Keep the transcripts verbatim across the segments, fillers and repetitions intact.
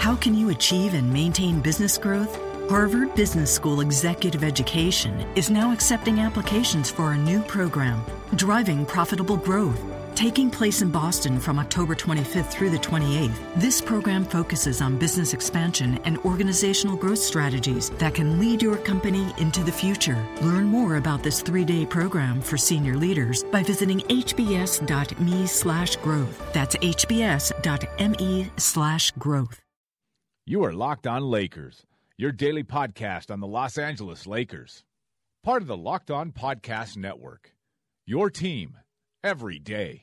How can you achieve and maintain business growth? Harvard Business School Executive Education is now accepting applications for a new program, Driving Profitable Growth. Taking place in Boston from October twenty-fifth through the twenty-eighth, this program focuses on business expansion and organizational growth strategies that can lead your company into the future. Learn more about this three-day program for senior leaders by visiting hbs.me slash growth. That's hbs.me slash growth. You are Locked On Lakers, your daily podcast on the Los Angeles Lakers. Part of the Locked On Podcast Network. Your team every day.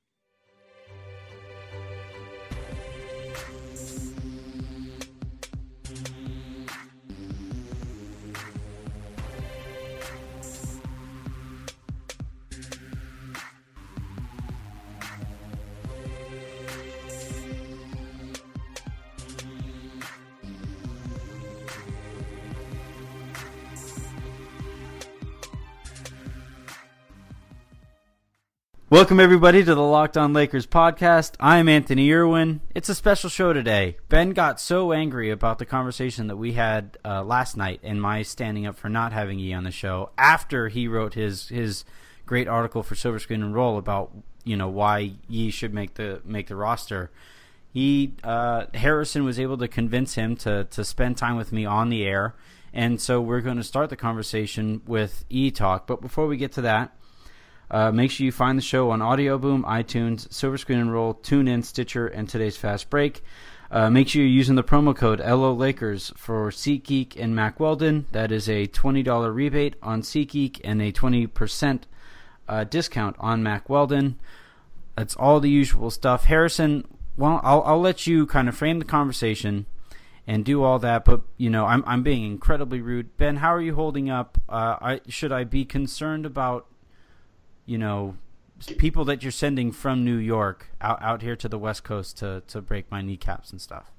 Welcome, everybody, to the Locked On Lakers podcast. I'm Anthony Irwin. It's a special show today. Ben got so angry about the conversation that we had uh, last night and my standing up for not having Yee on the show after he wrote his his great article for Silver Screen and Roll about, you know, why Yee should make the make the roster. He uh, Harrison was able to convince him to to spend time with me on the air, and so we're going to start the conversation with Yee Talk. But before we get to that, Uh, make sure you find the show on Audio Boom, iTunes, Silver Screen and Roll, TuneIn, Stitcher, and today's Fast Break. Uh, make sure you're using the promo code L O Lakers for SeatGeek and Mack Weldon. That is a twenty dollars rebate on SeatGeek and a twenty percent uh, discount on Mack Weldon. That's all the usual stuff. Harrison, well, I'll, I'll let you kind of frame the conversation and do all that, but you know, I'm I'm being incredibly rude. Ben, how are you holding up? Uh, I, should I be concerned about, you know, people that you're sending from New York out, out here to the West Coast to, to break my kneecaps and stuff?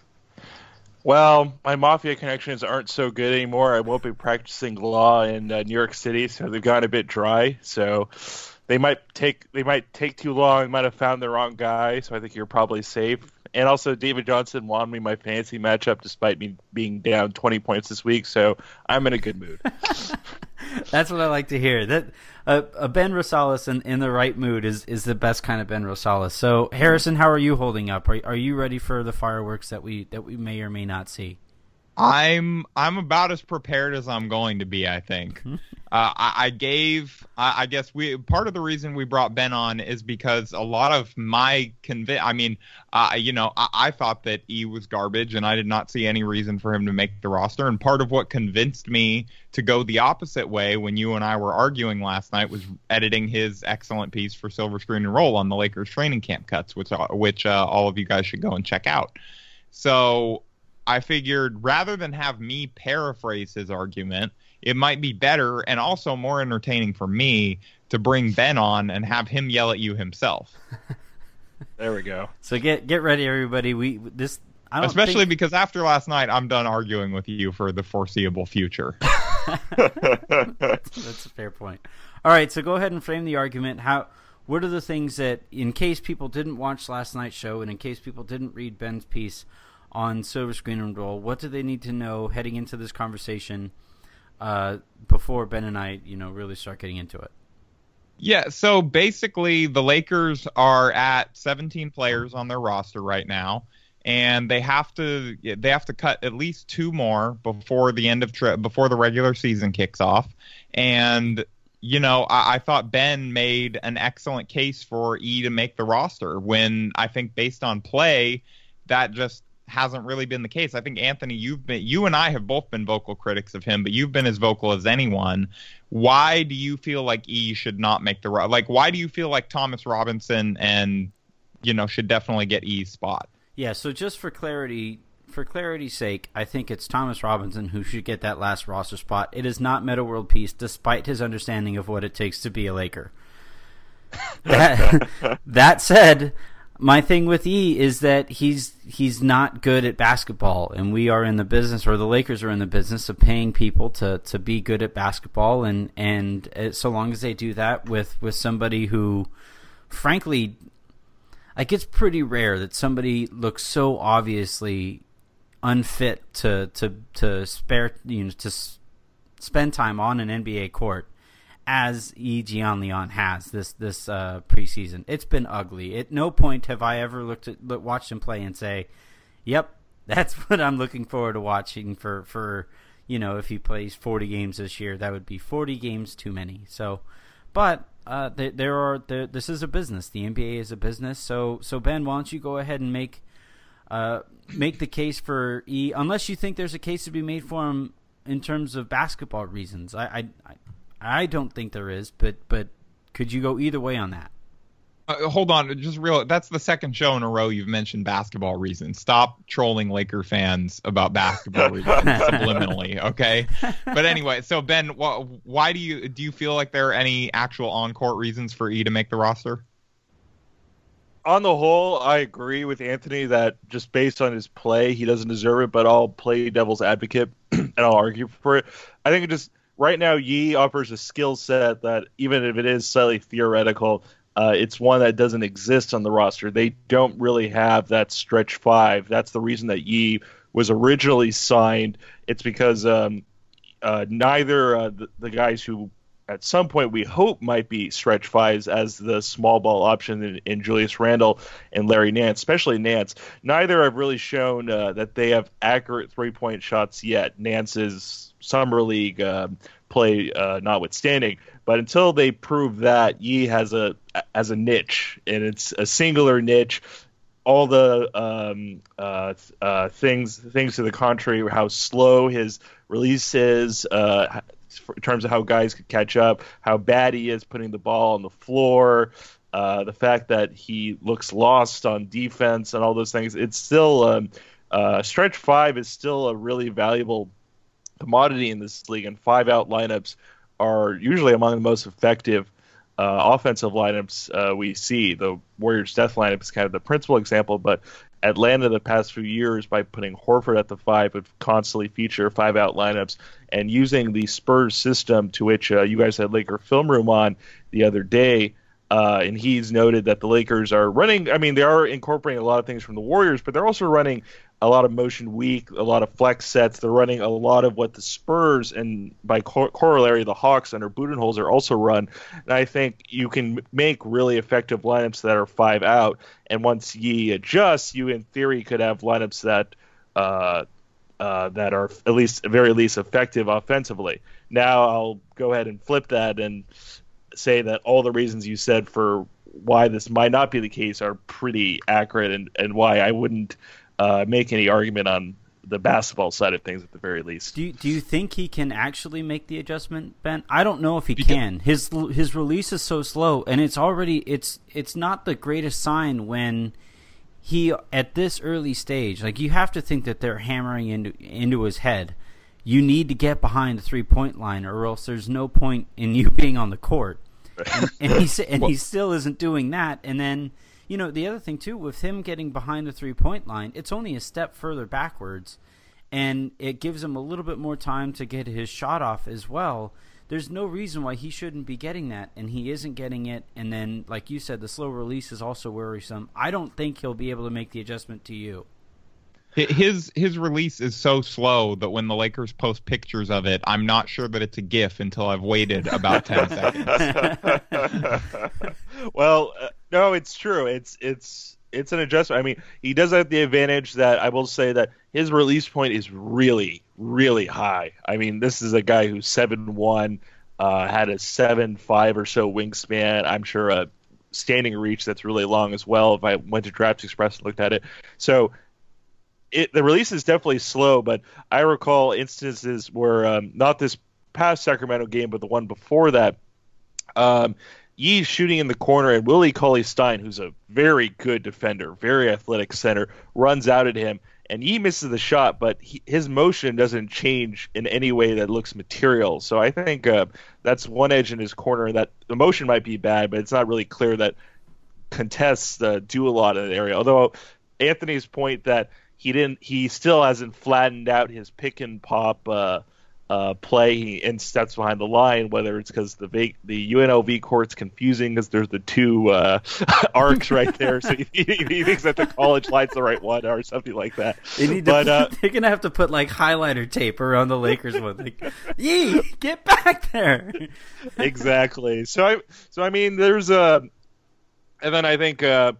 Well, my mafia connections aren't so good anymore. I won't be practicing law in uh, New York City, so they've gone a bit dry. So they might take they might take too long. Might have found the wrong guy. So I think you're probably safe. And also, David Johnson won me my fantasy matchup despite me being down twenty points this week. So I'm in a good mood. That's what I like to hear. That uh, a Ben Rosales in, in the right mood is, is the best kind of Ben Rosales. So, Harrison, how are you holding up? Are are you ready for the fireworks that we that we may or may not see? I'm I'm about as prepared as I'm going to be, I think. uh, I, I gave, I, I guess we part of the reason we brought Ben on is because a lot of my convi- I mean, uh, you know, I, I thought that E was garbage, and I did not see any reason for him to make the roster. And part of what convinced me to go the opposite way when you and I were arguing last night was editing his excellent piece for Silver Screen and Roll on the Lakers training camp cuts, which uh, which uh, all of you guys should go and check out. So I figured rather than have me paraphrase his argument, it might be better and also more entertaining for me to bring Ben on and have him yell at you himself. There we go. So get get ready, everybody. We this I don't especially think... because after last night, I'm done arguing with you for the foreseeable future. that's, that's a fair point. All right, so go ahead and frame the argument. How? What are the things that, in case people didn't watch last night's show and in case people didn't read Ben's piece on Silver Screen and Roll, what do they need to know heading into this conversation uh, before Ben and I, you know, really start getting into it? Yeah, so basically the Lakers are at seventeen players on their roster right now, and they have to they have to cut at least two more before the end of tri- before the regular season kicks off. And you know, I, I thought Ben made an excellent case for E to make the roster when I think based on play that just hasn't really been the case. I think, Anthony, you've been, you and I have both been vocal critics of him, but you've been as vocal as anyone. Why do you feel like E should not make the, like, why do you feel like Thomas Robinson and, you know, should definitely get E's spot? Yeah. So just for clarity, for clarity's sake, I think it's Thomas Robinson who should get that last roster spot. It is not Metta World Peace, despite his understanding of what it takes to be a Laker. That, that said, my thing with E is that he's he's not good at basketball, and we are in the business, or the Lakers are in the business of paying people to, to be good at basketball, and and so long as they do that with, with somebody who, frankly, like, it's pretty rare that somebody looks so obviously unfit to to to spare you know to s- spend time on an N B A court as Yi Jianlian has this this uh, preseason. It's been ugly. At no point have I ever looked at look, watched him play and say, "Yep, that's what I'm looking forward to watching for for you know if he plays forty games this year. That would be forty games too many." So, but uh, there, there are there, this is a business. The N B A is a business. So so Ben, why don't you go ahead and make uh, make the case for E, unless you think there's a case to be made for him in terms of basketball reasons. I I, I don't think there is, but but could you go either way on that? Uh, hold on, just real. That's the second show in a row you've mentioned basketball reasons. Stop trolling Laker fans about basketball reasons subliminally, okay? But anyway, so Ben, wh- why do you do you feel like there are any actual on-court reasons for E to make the roster? On the whole, I agree with Anthony that just based on his play, he doesn't deserve it, but I'll play devil's advocate and I'll argue for it. I think it just right now Yi offers a skill set that even if it is slightly theoretical, uh, it's one that doesn't exist on the roster. They don't really have that stretch five. That's the reason that Yi was originally signed. It's because um, uh, neither uh, the, the guys who at some point we hope might be stretch fives as the small ball option in, in Julius Randle and Larry Nance, especially Nance. Neither have really shown uh, that they have accurate three-point shots yet. Nance's summer league uh, play uh, notwithstanding, but until they prove that, Yi has a as a niche, and it's a singular niche. All the um, uh, uh, things things to the contrary, how slow his release is. Uh, in terms of how guys could catch up, how bad he is putting the ball on the floor, uh, the fact that he looks lost on defense and all those things. It's still um, uh, stretch five is still a really valuable commodity in this league, and five-out lineups are usually among the most effective uh, offensive lineups uh, we see. The Warriors' death lineup is kind of the principal example, but Atlanta the past few years, by putting Horford at the five, would constantly feature five-out lineups, and using the Spurs system, to which uh, you guys had Laker Film Room on the other day, uh, and he's noted that the Lakers are running, I mean, they are incorporating a lot of things from the Warriors, but they're also running a lot of motion weak, a lot of flex sets. They're running a lot of what the Spurs and by cor- corollary the Hawks under Budenholzer also run. And I think you can make really effective lineups that are five out. And once Yi adjusts, you in theory could have lineups that uh, uh, that are at least at very least effective offensively. Now I'll go ahead and flip that and say that all the reasons you said for why this might not be the case are pretty accurate, and, and why I wouldn't Uh, make any argument on the basketball side of things at the very least. Do you, do you think he can actually make the adjustment, Ben? I don't know if he can. His his release is so slow, and it's already it's it's not the greatest sign when he at this early stage. Like, you have to think that they're hammering into into his head. You need to get behind the three point line, or else there's no point in you being on the court. And, and he and well, he still isn't doing that, and then. You know, the other thing, too, with him getting behind the three-point line, it's only a step further backwards, and it gives him a little bit more time to get his shot off as well. There's no reason why he shouldn't be getting that, and he isn't getting it. And then, like you said, the slow release is also worrisome. I don't think he'll be able to make the adjustment to you. His his release is so slow that when the Lakers post pictures of it, I'm not sure that it's a GIF until I've waited about ten seconds. Well, uh, no, it's true. It's it's it's an adjustment. I mean, he does have the advantage that I will say that his release point is really, really high. I mean, this is a guy who's seven one, uh, had a seven five or so wingspan. I'm sure a standing reach that's really long as well. If I went to Draft Express and looked at it, so. It, the release is definitely slow, but I recall instances where um, not this past Sacramento game, but the one before that, um, Yi's shooting in the corner, and Willie Cauley-Stein, who's a very good defender, very athletic center, runs out at him, and Yi misses the shot, but he, his motion doesn't change in any way that looks material. So I think uh, that's one edge in his corner, that the motion might be bad, but it's not really clear that contests uh, do a lot in that area. Although Anthony's point that He didn't. He still hasn't flattened out his pick and pop uh, uh, play and steps behind the line, whether it's because the v- the U N L V court's confusing because there's the two uh, arcs right there, so he, he thinks that the college line's the right one or something like that. They need but, to, uh, they're gonna have to put like highlighter tape around the Lakers one. Like, Yee, get back there! Exactly. So I so I mean, there's a, and then I think. Uh,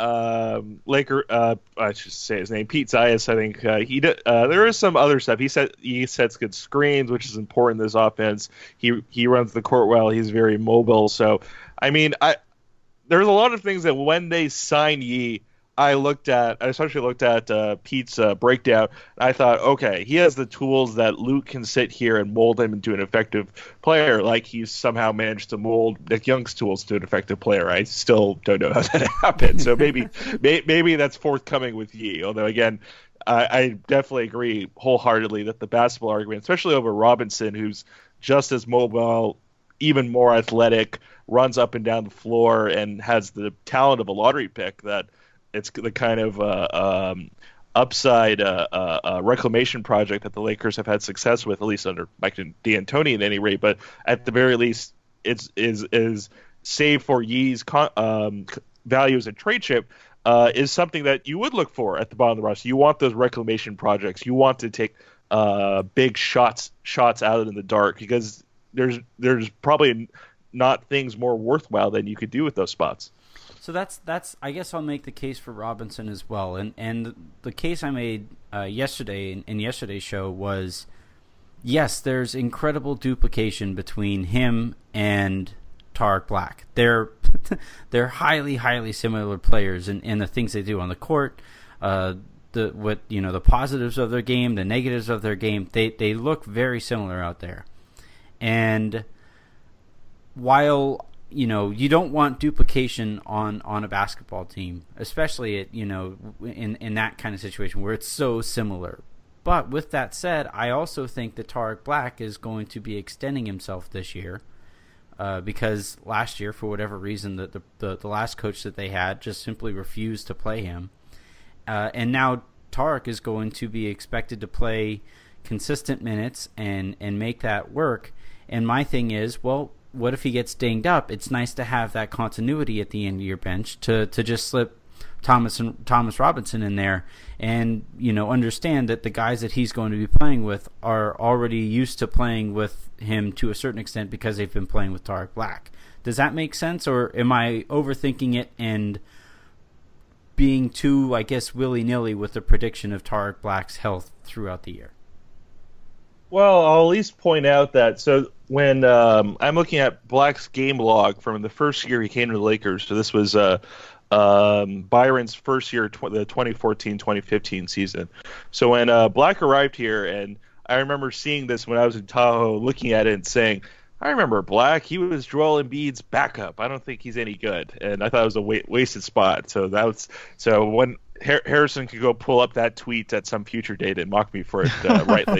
Um, Laker, uh, I should say his name, Pete Zayas. I think uh, he did, uh, there is some other stuff. He set he sets good screens, which is important in this offense. He he runs the court well. He's very mobile. So, I mean, I there's a lot of things that when they sign Yee, I looked at. I especially looked at uh, Pete's uh, breakdown. I thought, okay, he has the tools that Luke can sit here and mold him into an effective player, like he's somehow managed to mold Nick Young's tools to an effective player. I still don't know how that happened. So maybe, may, maybe that's forthcoming with Yee. Although again, I, I definitely agree wholeheartedly that the basketball argument, especially over Robinson, who's just as mobile, even more athletic, runs up and down the floor, and has the talent of a lottery pick, that it's the kind of uh, um, upside uh, uh, uh, reclamation project that the Lakers have had success with, at least under Mike D'Antoni at any rate. But at the very least, it's is is save for Yee's con- um, value as a trade chip uh, is something that you would look for at the bottom of the roster. You want those reclamation projects. You want to take uh, big shots shots out in the dark, because there's there's probably not things more worthwhile than you could do with those spots. So that's that's. I guess I'll make the case for Robinson as well, and and the case I made uh, yesterday in, in yesterday's show was, yes, there's incredible duplication between him and Tarik Black. They're they're highly highly similar players in, in the things they do on the court, uh, the what you know the positives of their game, the negatives of their game. They they look very similar out there, and while you know, you don't want duplication on, on a basketball team, especially at, you know, in, in that kind of situation where it's so similar. But with that said, I also think that Tarik Black is going to be extending himself this year uh, because last year, for whatever reason, the, the, the, the last coach that they had just simply refused to play him. Uh, and now Tarik is going to be expected to play consistent minutes and, and make that work. And my thing is, well, what if he gets dinged up? It's nice to have that continuity at the end of your bench to, to just slip Thomas and Thomas Robinson in there, and you know understand that the guys that he's going to be playing with are already used to playing with him to a certain extent because they've been playing with Tarik Black. Does that make sense, or am I overthinking it and being too, I guess, willy-nilly with the prediction of Tarik Black's health throughout the year? Well, I'll at least point out that so when um, I'm looking at Black's game log from the first year he came to the Lakers, so this was uh, um, Byron's first year, tw- the twenty fourteen twenty fifteen season. So when uh, Black arrived here, and I remember seeing this when I was in Tahoe, looking at it and saying, I remember Black, he was Joel Embiid's backup. I don't think he's any good, and I thought it was a wa- wasted spot. So that was so when Har- Harrison could go pull up that tweet at some future date and mock me for it uh, rightly.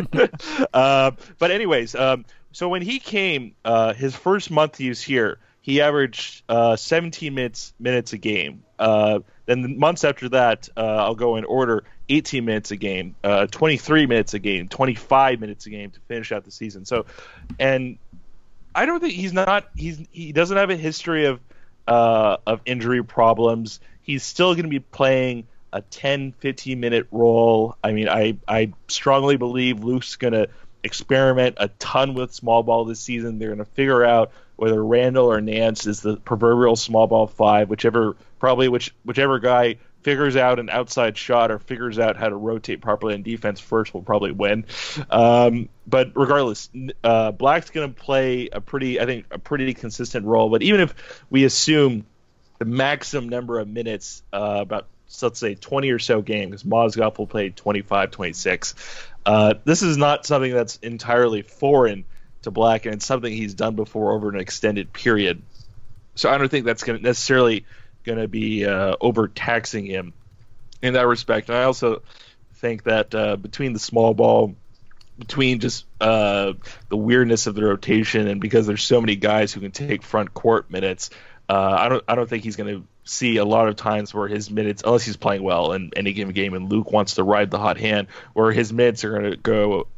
uh, but anyways, um, so when he came, uh, his first month he was here, he averaged uh, seventeen minutes minutes a game. Uh, then the months after that, uh, I'll go in order: eighteen minutes a game, uh, twenty-three minutes a game, twenty-five minutes a game to finish out the season. So, and I don't think he's not he's he doesn't have a history of uh, of injury problems. He's still going to be playing a ten, fifteen minute role. I mean, I, I strongly believe Luke's going to experiment a ton with small ball this season. They're going to figure out whether Randall or Nance is the proverbial small ball five, whichever probably which whichever guy figures out an outside shot or figures out how to rotate properly in defense first will probably win. Um, but regardless, uh, Black's going to play a pretty, I think, a pretty consistent role. But even if we assume the maximum number of minutes, uh, about so let's say twenty or so games, Mozgov will play twenty-five, twenty-six. Uh, this is not something that's entirely foreign to Black, and it's something he's done before over an extended period. So I don't think that's going to necessarily going to be uh, overtaxing him in that respect. And I also think that uh, between the small ball, between just uh, the weirdness of the rotation, and because there's so many guys who can take front court minutes, uh, I don't I don't think he's going to see a lot of times where his minutes, unless he's playing well in any given game, and Luke wants to ride the hot hand, where his minutes are going to go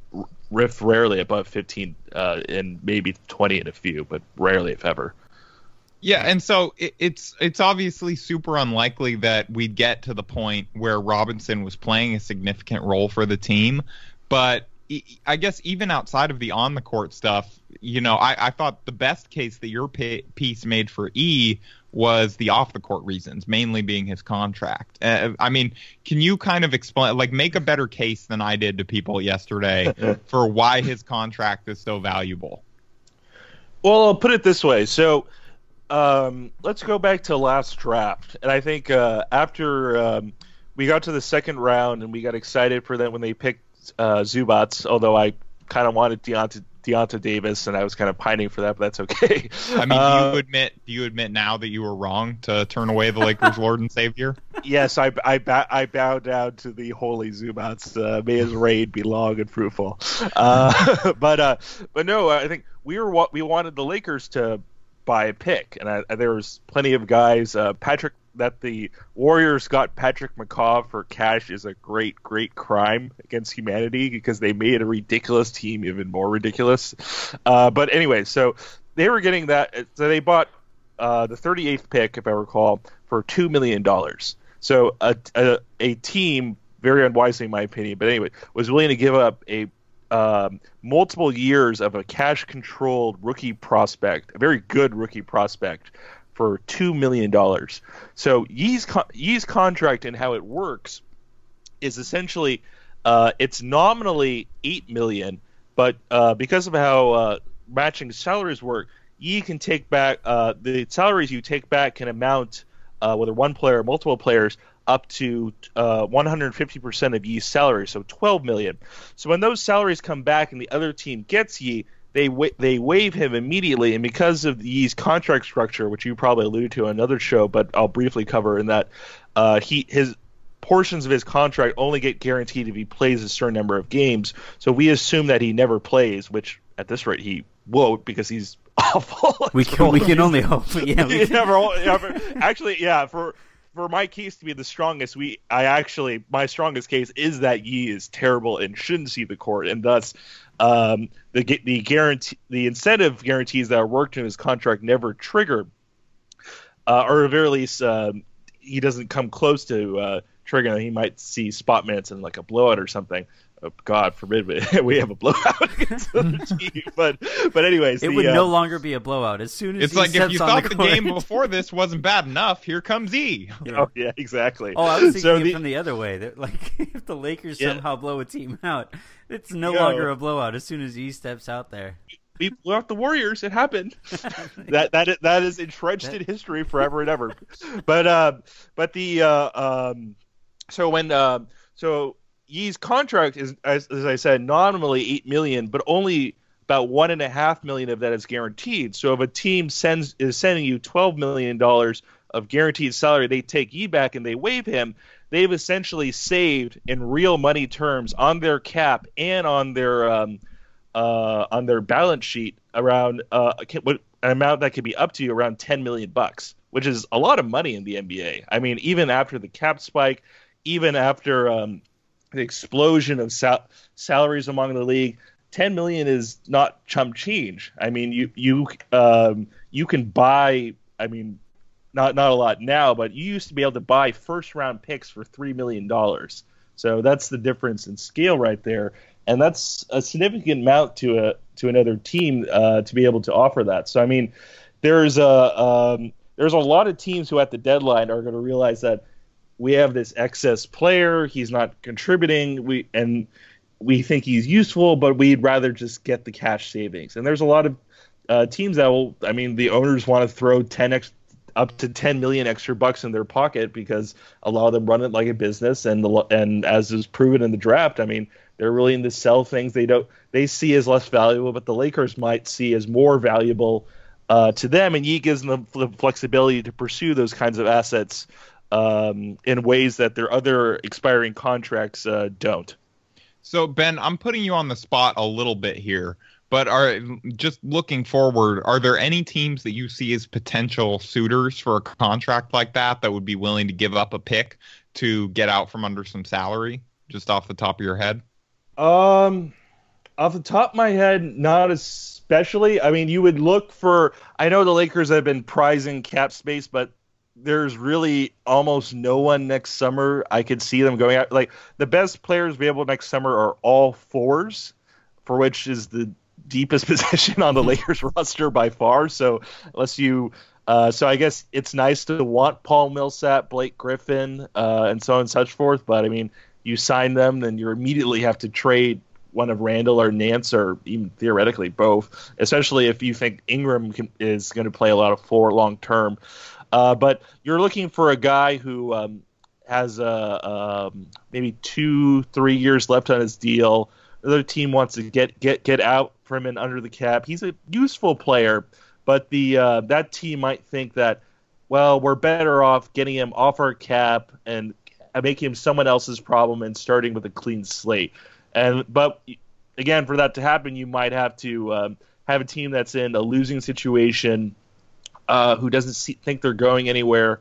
riff rarely above fifteen, uh, and maybe twenty in a few, but rarely if ever. Yeah, and so it, it's it's obviously super unlikely that we'd get to the point where Robinson was playing a significant role for the team. But I guess even outside of the on-the-court stuff, you know, I, I thought the best case that your piece made for E was the off-the-court reasons, mainly being his contract. Uh, I mean, can you kind of explain, like, make a better case than I did to people yesterday for why his contract is so valuable? Well, I'll put it this way. So um, let's go back to last draft. And I think uh, after um, we got to the second round and we got excited for them when they picked uh, Zubats, although I kind of wanted Deonta, Deonta Davis, and I was kind of pining for that, but that's okay. I mean, uh, do you admit do you admit now that you were wrong to turn away the Lakers' Lord and Savior? Yes, I I, bow, I bow down to the holy Zubats. Uh, may his reign be long and fruitful. Uh, but uh, but no, I think we were we wanted the Lakers to buy a pick, and I, there was plenty of guys. Uh, Patrick. That the Warriors got Patrick McCaw for cash is a great, great crime against humanity because they made a ridiculous team even more ridiculous. Uh, but anyway, so they were getting that. So they bought uh, the thirty-eighth pick, if I recall, for two million dollars. So a, a, a team, very unwisely in my opinion, but anyway, was willing to give up a um, multiple years of a cash-controlled rookie prospect, a very good rookie prospect, for two million dollars. So Yee's, con- Yee's contract and how it works is essentially uh, it's nominally eight million dollars, but uh, because of how uh, matching salaries work, Yee can take back uh, the salaries you take back can amount, uh, whether one player or multiple players, up to uh, one hundred fifty percent of Yee's salary, so twelve million dollars. So when those salaries come back and the other team gets Yee, They wa- they waive him immediately, and because of Yee's contract structure, which you probably alluded to on another show, but I'll briefly cover in that, uh, he his portions of his contract only get guaranteed if he plays a certain number of games. So we assume that he never plays, which at this rate he won't because he's awful. We can we can only hope. Yeah, we can. never, never, actually, yeah. For for my case to be the strongest, we I actually my strongest case is that Yee is terrible and shouldn't see the court, and thus. Um, the the guarantee the incentive guarantees that are worked in his contract never trigger, uh, or at the very least um, he doesn't come close to uh, triggering. He might see spot minutes in like a blowout or something. Oh, God forbid we have a blowout against the other team. But but anyways, it the, would uh, no longer be a blowout as soon as it's he like steps if you on thought the, the, court. game before this wasn't bad enough, here comes E. Yeah. Oh yeah, exactly. Oh, I was thinking so it the, from the other way. That like if the Lakers Yeah. somehow blow a team out, it's no Yeah. longer a blowout as soon as E steps out there. we blew out the Warriors. It happened. that that is, that is entrenched in history forever and ever. But uh, but the uh, um, so when uh, so Yee's contract is, as, as I said, nominally eight million, but only about one and a half million of that is guaranteed. So if a team sends is sending you twelve million dollars of guaranteed salary, they take Yee back and they waive him. They've essentially saved in real money terms on their cap and on their um, uh, on their balance sheet around uh, what an amount that could be up to around ten million bucks, which is a lot of money in the N B A. I mean, even after the cap spike, even after um, the explosion of sal- salaries among the league, ten million is not chump change. I mean, you you um, you can buy. I mean, not not a lot now, but you used to be able to buy first round picks for three million dollars. So that's the difference in scale right there, and that's a significant amount to a to another team uh, to be able to offer that. So I mean, there's a um, there's a lot of teams who at the deadline are going to realize that we have this excess player, he's not contributing, we and we think he's useful, but we'd rather just get the cash savings. And there's a lot of uh, teams that will, I mean, the owners want to throw ten x up to ten million extra bucks in their pocket because a lot of them run it like a business, and the, and as is proven in the draft, I mean, they're willing to sell things they don't they see as less valuable, but the Lakers might see as more valuable uh, to them, and Yee gives them the flexibility to pursue those kinds of assets um, in ways that their other expiring contracts uh, don't. So Ben, I'm putting you on the spot a little bit here, but are just looking forward, are there any teams that you see as potential suitors for a contract like that that would be willing to give up a pick to get out from under some salary, just off the top of your head? Um, off the top of my head, not especially. I mean, you would look for. I know the Lakers have been prizing cap space, but there's really almost no one next summer. I could see them going out. Like the best players available next summer are all fours, for which is the deepest position on the Lakers roster by far. So unless you, uh, so I guess it's nice to want Paul Millsap, Blake Griffin, uh, and so on and such forth. But I mean, you sign them, then you immediately have to trade one of Randall or Nance, or even theoretically both, especially if you think Ingram can, is going to play a lot of four long term. Uh, but you're looking for a guy who um, has uh, um, maybe two, three years left on his deal. The other team wants to get get get out from him and under the cap. He's a useful player, but the uh, that team might think that, well, we're better off getting him off our cap and making him someone else's problem and starting with a clean slate. And but again, for that to happen, you might have to um, have a team that's in a losing situation. Uh, who doesn't see, think they're going anywhere.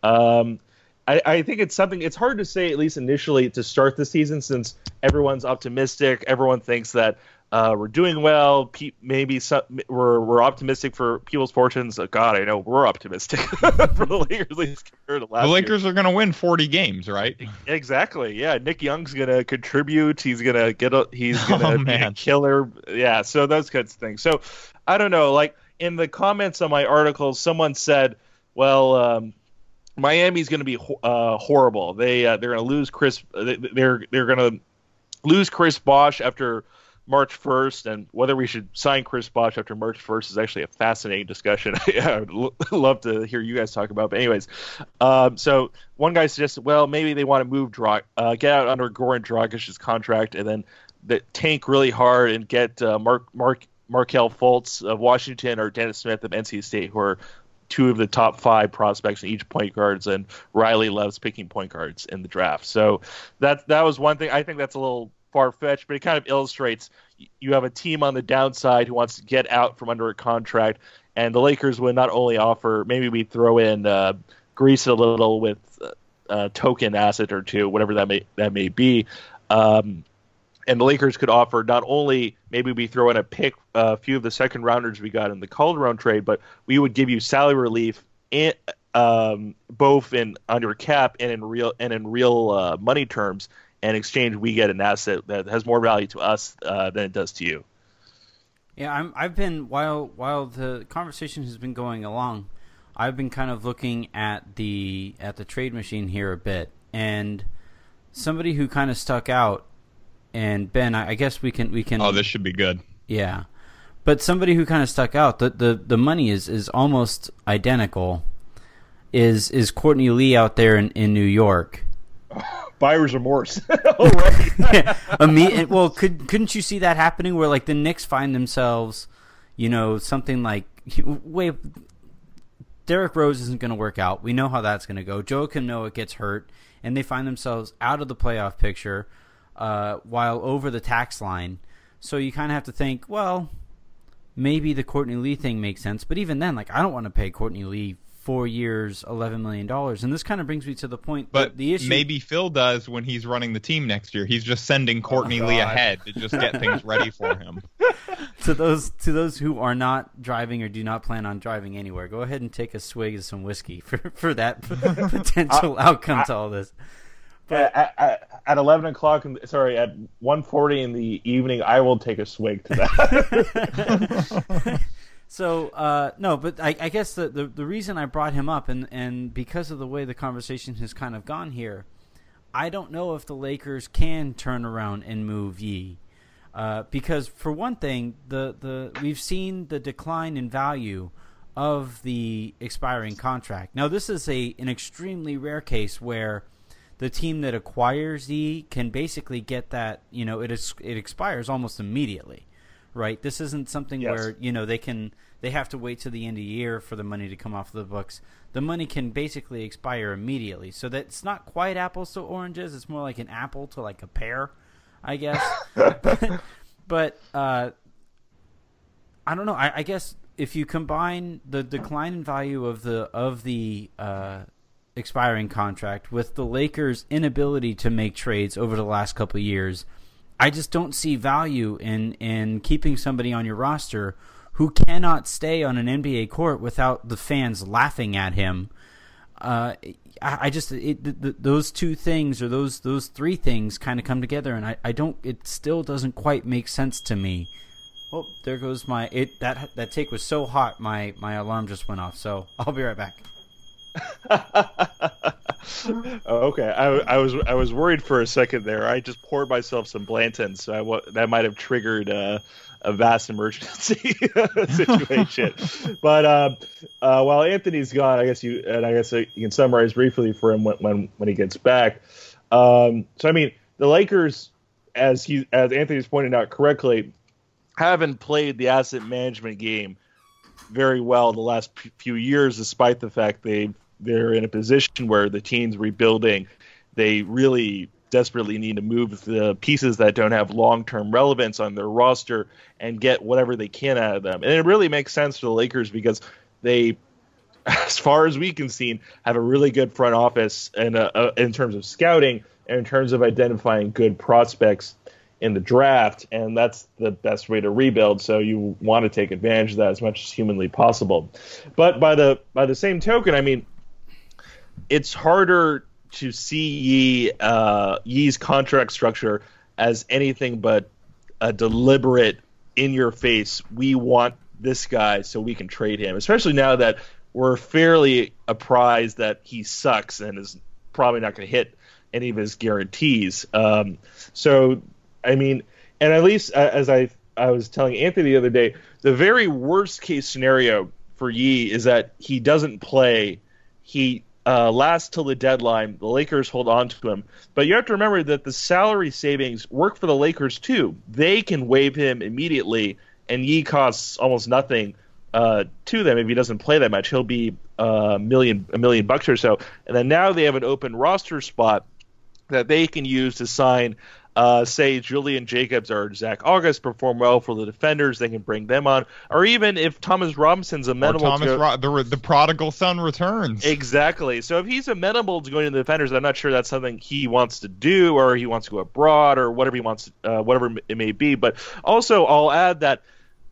Um, I, I think it's something, it's hard to say, at least initially, to start the season, since everyone's optimistic. Everyone thinks that uh, we're doing well. Pe- maybe some, we're we're optimistic for people's fortunes. Oh, God, I know we're optimistic for the Lakers, at least compared to last The Lakers year. are going to win forty games, right? Exactly. Yeah, Nick Young's going to contribute. He's going to get a, he's going to Oh, be man. a killer. Yeah, so those kinds of things. So I don't know, like, in the comments on my article, someone said, "Well, um, Miami's going to be uh, horrible. They uh, they're going to lose Chris. They're they're going to lose Chris Bosh after March first, and whether we should sign Chris Bosh after March first is actually a fascinating discussion. I would love to hear you guys talk about. But anyways, um, so one guy suggested, well, maybe they want to move Drag, uh, get out under Goran Dragic's contract, and then the tank really hard and get uh, Mark Mark." Markelle Fultz of Washington or Dennis Smith of N C State, who are two of the top five prospects in each point guards, and Riley loves picking point guards in the draft. So that that was one thing. I think that's a little far-fetched, but it kind of illustrates you have a team on the downside who wants to get out from under a contract, and the Lakers would not only offer, maybe we throw in, uh, grease it a little with a token asset or two, whatever that may that may be. Um, And the Lakers could offer not only maybe we throw in a pick, a uh, few of the second rounders we got in the Calderon trade, but we would give you salary relief in, um, both in on your cap and in real and in real uh, money terms. And in exchange, we get an asset that has more value to us uh, than it does to you. Yeah, I'm, I've been while while the conversation has been going along, I've been kind of looking at the at the trade machine here a bit, and somebody who kind of stuck out. And Ben, I guess we can we can. Oh, this should be good. Yeah, but somebody who kind of stuck out. The the, the money is, is almost identical. Is is Courtney Lee out there in, in New York? Buyer's remorse. Already. Yeah, imme- well, could couldn't you see that happening where like the Knicks find themselves, you know, something like wait, Derrick Rose isn't going to work out. We know how that's going to go. Joakim Noah gets hurt, and they find themselves out of the playoff picture. Uh, while over the tax line. So you kind of have to think, well, maybe the Courtney Lee thing makes sense. But even then, like, I don't want to pay Courtney Lee four years, eleven million dollars. And this kind of brings me to the point. But the issue... maybe Phil does when he's running the team next year. He's just sending Courtney oh, Lee ahead to just get things ready for him. to those to those who are not driving or do not plan on driving anywhere, go ahead and take a swig of some whiskey for, for that potential I, outcome I, to all this. But at, at, at eleven o'clock, in the, sorry, at one forty in the evening, I will take a swig to that. So, uh, no, but I, I guess the, the, the reason I brought him up, and, and because of the way the conversation has kind of gone here, I don't know if the Lakers can turn around and move Yee. Uh, because, for one thing, the, the we've seen the decline in value of the expiring contract. Now, this is a an extremely rare case where the team that acquires Yee can basically get that, you know, it is, it expires almost immediately, right? This isn't something yes. where, you know, they can they have to wait till the end of the year for the money to come off the books. The money can basically expire immediately. So that's not quite apples to oranges. It's more like an apple to like a pear, I guess. but but uh, I don't know. I, I guess if you combine the decline in value of the of the uh, expiring contract with the Lakers' inability to make trades over the last couple of years, I just don't see value in, in keeping somebody on your roster who cannot stay on an N B A court without the fans laughing at him. Uh, I, I just it, th- those two things or those those three things kind of come together, and I, I don't. It still doesn't quite make sense to me. Oh, there goes my it. That that take was so hot, my my alarm just went off. So I'll be right back. Oh, okay, I, I was I was worried for a second there. I just poured myself some Blanton, so I w- that might have triggered uh, a vast emergency situation. But uh, uh, while Anthony's gone, I guess you and I guess you can summarize briefly for him when when, when he gets back. Um, so I mean, the Lakers, as he as Anthony's pointed out correctly, haven't played the asset management game very well the last p- few years, despite the fact they they're in a position where the team's rebuilding. They really desperately need to move the pieces that don't have long-term relevance on their roster and get whatever they can out of them. And it really makes sense for the Lakers because they, as far as we can see, have a really good front office and uh, uh, in terms of scouting and in terms of identifying good prospects in the draft, and that's the best way to rebuild. So you want to take advantage of that as much as humanly possible. But by the by the same token, I mean, it's harder to see Yee, uh, Yee's contract structure as anything but a deliberate, in-your-face, we want this guy so we can trade him, especially now that we're fairly apprised that he sucks and is probably not going to hit any of his guarantees. Um, so, I mean, and at least as I I was telling Anthony the other day, the very worst-case scenario for Yee is that he doesn't play. He Uh, last till the deadline, the Lakers hold on to him. But you have to remember that the salary savings work for the Lakers too. They can waive him immediately, and Yee costs almost nothing uh, to them if he doesn't play that much. He'll be uh, a million, a million bucks or so. And then now they have an open roster spot that they can use to sign. Uh, say Julian Jacobs or Zach August perform well for the defenders, they can bring them on. Or even if Thomas Robinson's amenable or Thomas to Ro- the, the prodigal son returns. Exactly. So if he's amenable to going to the defenders, I'm not sure that's something he wants to do, or he wants to go abroad, or whatever he wants, uh, whatever it may be. But also, I'll add that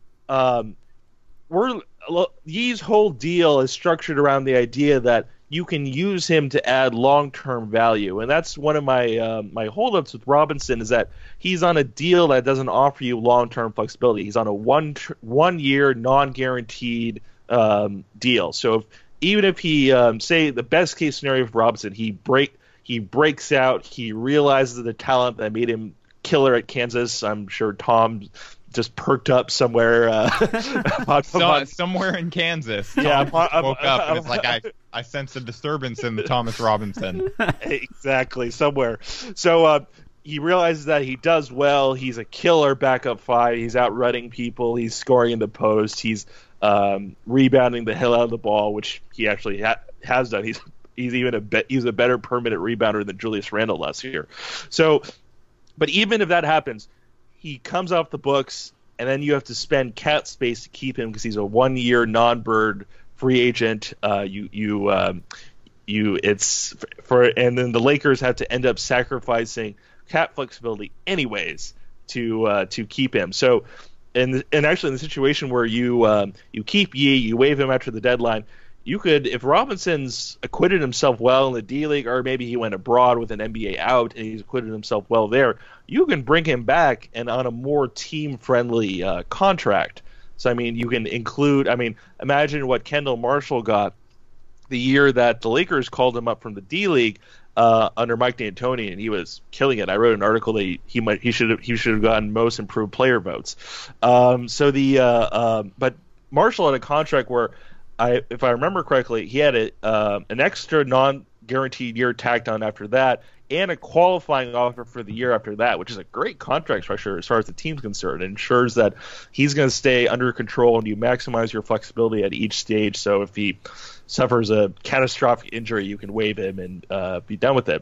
um, we're Yee's whole deal is structured around the idea that you can use him to add long-term value. And that's one of my uh, my holdups with Robinson, is that he's on a deal that doesn't offer you long-term flexibility. He's on a one tr- one-year non-guaranteed um, deal. So if, even if he, um, say the best-case scenario for Robinson, he break he breaks out, he realizes the talent that made him killer at Kansas. I'm sure Tom just perked up somewhere. Uh, upon, so, upon, somewhere in Kansas. Yeah, Tom I'm, woke I'm, up I'm, and it's like I, I sense a disturbance in the Thomas Robinson. Exactly, somewhere. So uh, he realizes that he does well. He's a killer backup five. He's outrunning people. He's scoring in the post. He's um, rebounding the hell out of the ball, which he actually ha- has done. He's he's even a be- he's a better permanent rebounder than Julius Randle last year. So, but even if that happens, he comes off the books, and then you have to spend cap space to keep him because he's a one-year non-bird free agent. Uh, you you um, you it's for, and then the Lakers have to end up sacrificing cap flexibility anyways to uh, to keep him. So, and and actually in the situation where you um, you keep Yee, you waive him after the deadline. You could, if Robinson's acquitted himself well in the D League, or maybe he went abroad with an N B A out and he's acquitted himself well there, you can bring him back and on a more team-friendly uh, contract. So, I mean, you can include, I mean, imagine what Kendall Marshall got the year that the Lakers called him up from the D League uh, under Mike D'Antoni, and he was killing it. I wrote an article that he, he might he should have he should have gotten most improved player votes. Um, so the uh, uh, but Marshall had a contract where, I, if I remember correctly, he had a, uh, an extra non-guaranteed year tacked on after that, and a qualifying offer for the year after that, which is a great contract structure as far as the team's concerned. It ensures that he's going to stay under control, and you maximize your flexibility at each stage. So if he suffers a catastrophic injury, you can waive him and uh, be done with it.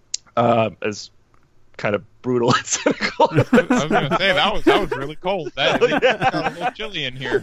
Uh, as kind of brutal and cynical. I was going to say that was that was really cold. That it got a little chilly in here.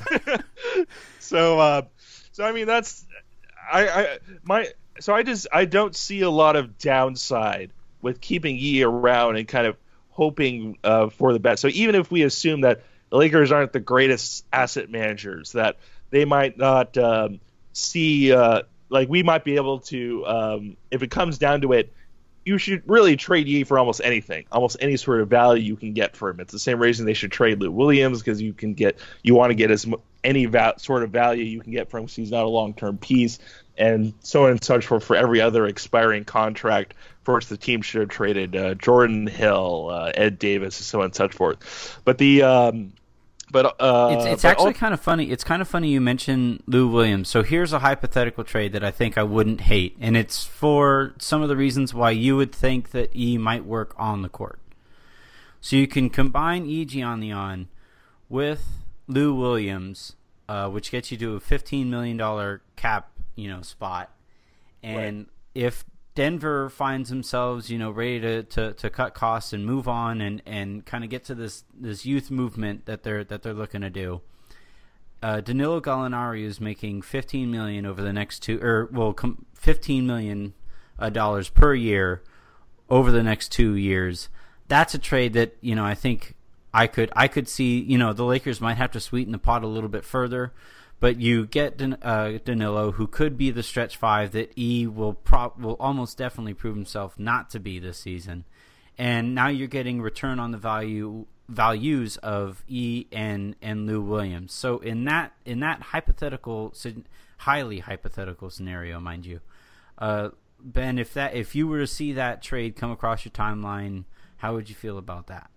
So. Uh, So I mean that's I, I my so I just I don't see a lot of downside with keeping Yee around and kind of hoping uh, for the best. So even if we assume that the Lakers aren't the greatest asset managers, that they might not um, see, uh, like we might be able to, um, if it comes down to it, you should really trade Yee for almost anything, almost any sort of value you can get for him. It's the same reason they should trade Lou Williams, because you can get, you want to get as any va- sort of value you can get from him, because he's not a long-term piece, and so on and such forth for every other expiring contract for which the team should have traded uh, Jordan Hill, uh, Ed Davis, and so on and such forth. But the um, But uh, it's, it's but actually all... kind of funny. It's kind of funny you mention Lou Williams. So here's a hypothetical trade that I think I wouldn't hate, and it's for some of the reasons why you would think that E might work on the court. So you can combine E. Giannion with Lou Williams, uh, which gets you to a fifteen million dollars cap, you know, spot. And right. if Denver finds themselves, you know, ready to, to, to cut costs and move on and, and kind of get to this, this youth movement that they're that they're looking to do. Uh, Danilo Gallinari is making fifteen million dollars over the next two, or well, com- fifteen million dollars per year over the next two years. That's a trade that, you know, I think I could I could see. You know, the Lakers might have to sweeten the pot a little bit further. But you get Dan, uh, Danilo, who could be the stretch five that E will pro- will almost definitely prove himself not to be this season, and now you're getting return on the value values of E and, and Lou Williams. So in that in that hypothetical, highly hypothetical scenario, mind you, uh, Ben, if that if you were to see that trade come across your timeline, how would you feel about that?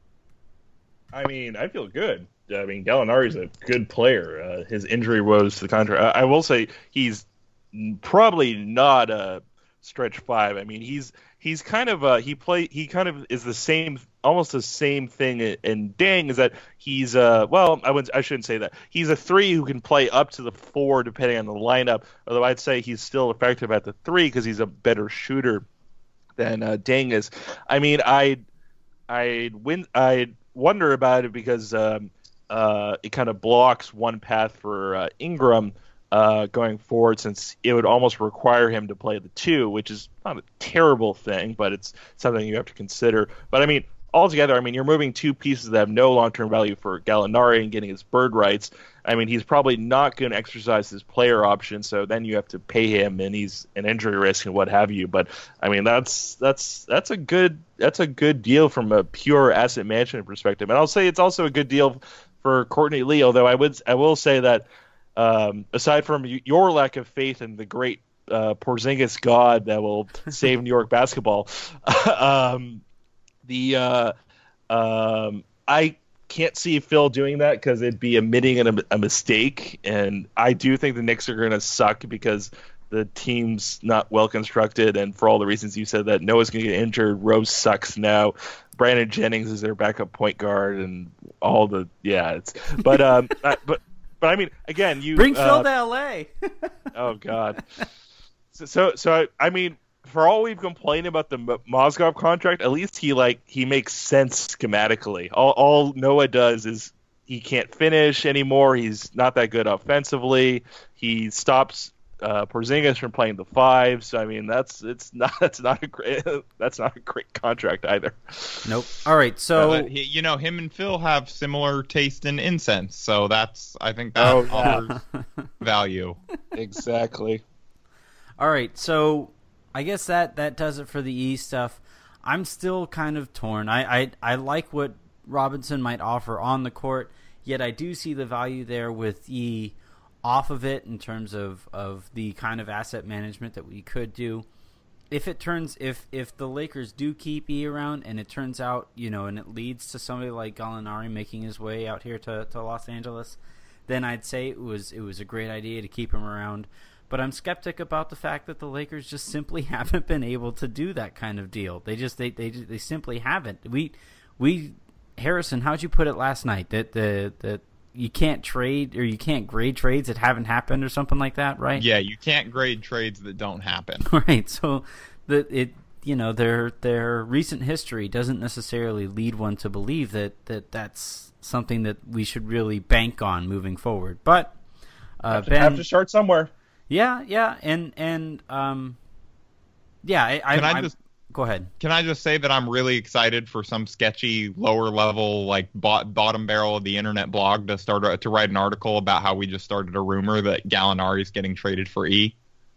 I mean, I feel good. I mean, Gallinari's a good player. Uh, his injury woes to the contract. I, I will say he's probably not a stretch five. I mean, he's he's kind of uh, he play he kind of is the same, almost the same thing. And Dang is that he's uh well, I wouldn't I shouldn't say that. He's a three who can play up to the four depending on the lineup. Although I'd say he's still effective at the three because he's a better shooter than uh, Dang is. I mean, I I win I wonder about it because. Um, Uh, it kind of blocks one path for uh, Ingram uh, going forward, since it would almost require him to play the two, which is not a terrible thing, but it's something you have to consider. But I mean, altogether, I mean, you're moving two pieces that have no long-term value for Gallinari and getting his bird rights. I mean, he's probably not going to exercise his player option, so then you have to pay him, and he's an injury risk and what have you. But I mean, that's that's that's a good that's a good deal from a pure asset management perspective, and I'll say it's also a good deal for Courtney Lee, although I would I will say that um, aside from your lack of faith in the great uh, Porzingis god that will save New York basketball, um, the uh, um, I can't see Phil doing that because it'd be admitting a, a mistake, and I do think the Knicks are going to suck because the team's not well constructed, and for all the reasons you said, that Noah's going to get injured, Rose sucks now, Brandon Jennings is their backup point guard, and all the yeah. It's but um I, but but I mean again you bring uh, Phil to L A. Oh God. So so, so I, I mean for all we've complained about the Mozgov contract, at least he like he makes sense schematically. All all Noah does is he can't finish anymore. He's not that good offensively. He stops Uh, Porzingis from playing the five, so I mean that's it's not that's not a great that's not a great contract either. Nope. All right, so uh, he, you know him and Phil have similar taste in incense, so that's I think that oh, offers value. Exactly. All right, so I guess that, that does it for the E stuff. I'm still kind of torn. I, I I like what Robinson might offer on the court, yet I do see the value there with E off of it in terms of, of the kind of asset management that we could do. If it turns if if the Lakers do keep E around and it turns out, you know, and it leads to somebody like Gallinari making his way out here to, to Los Angeles, then I'd say it was it was a great idea to keep him around. But I'm skeptic about the fact that the Lakers just simply haven't been able to do that kind of deal. They just they they, they simply haven't. We we Harrison, how'd you put it last night? That the that you can't trade or you can't grade trades that haven't happened or something like that, right? Yeah, you can't grade trades that don't happen. Right. So the it you know their their recent history doesn't necessarily lead one to believe that, that that's something that we should really bank on moving forward. But uh, have, to, Ben, have to start somewhere. Yeah, yeah, and and um, yeah. I, Can I, I just Go ahead. Can I just say that I'm really excited for some sketchy lower level, like bot, bottom barrel of the internet blog to start a, to write an article about how we just started a rumor that Gallinari is getting traded for E.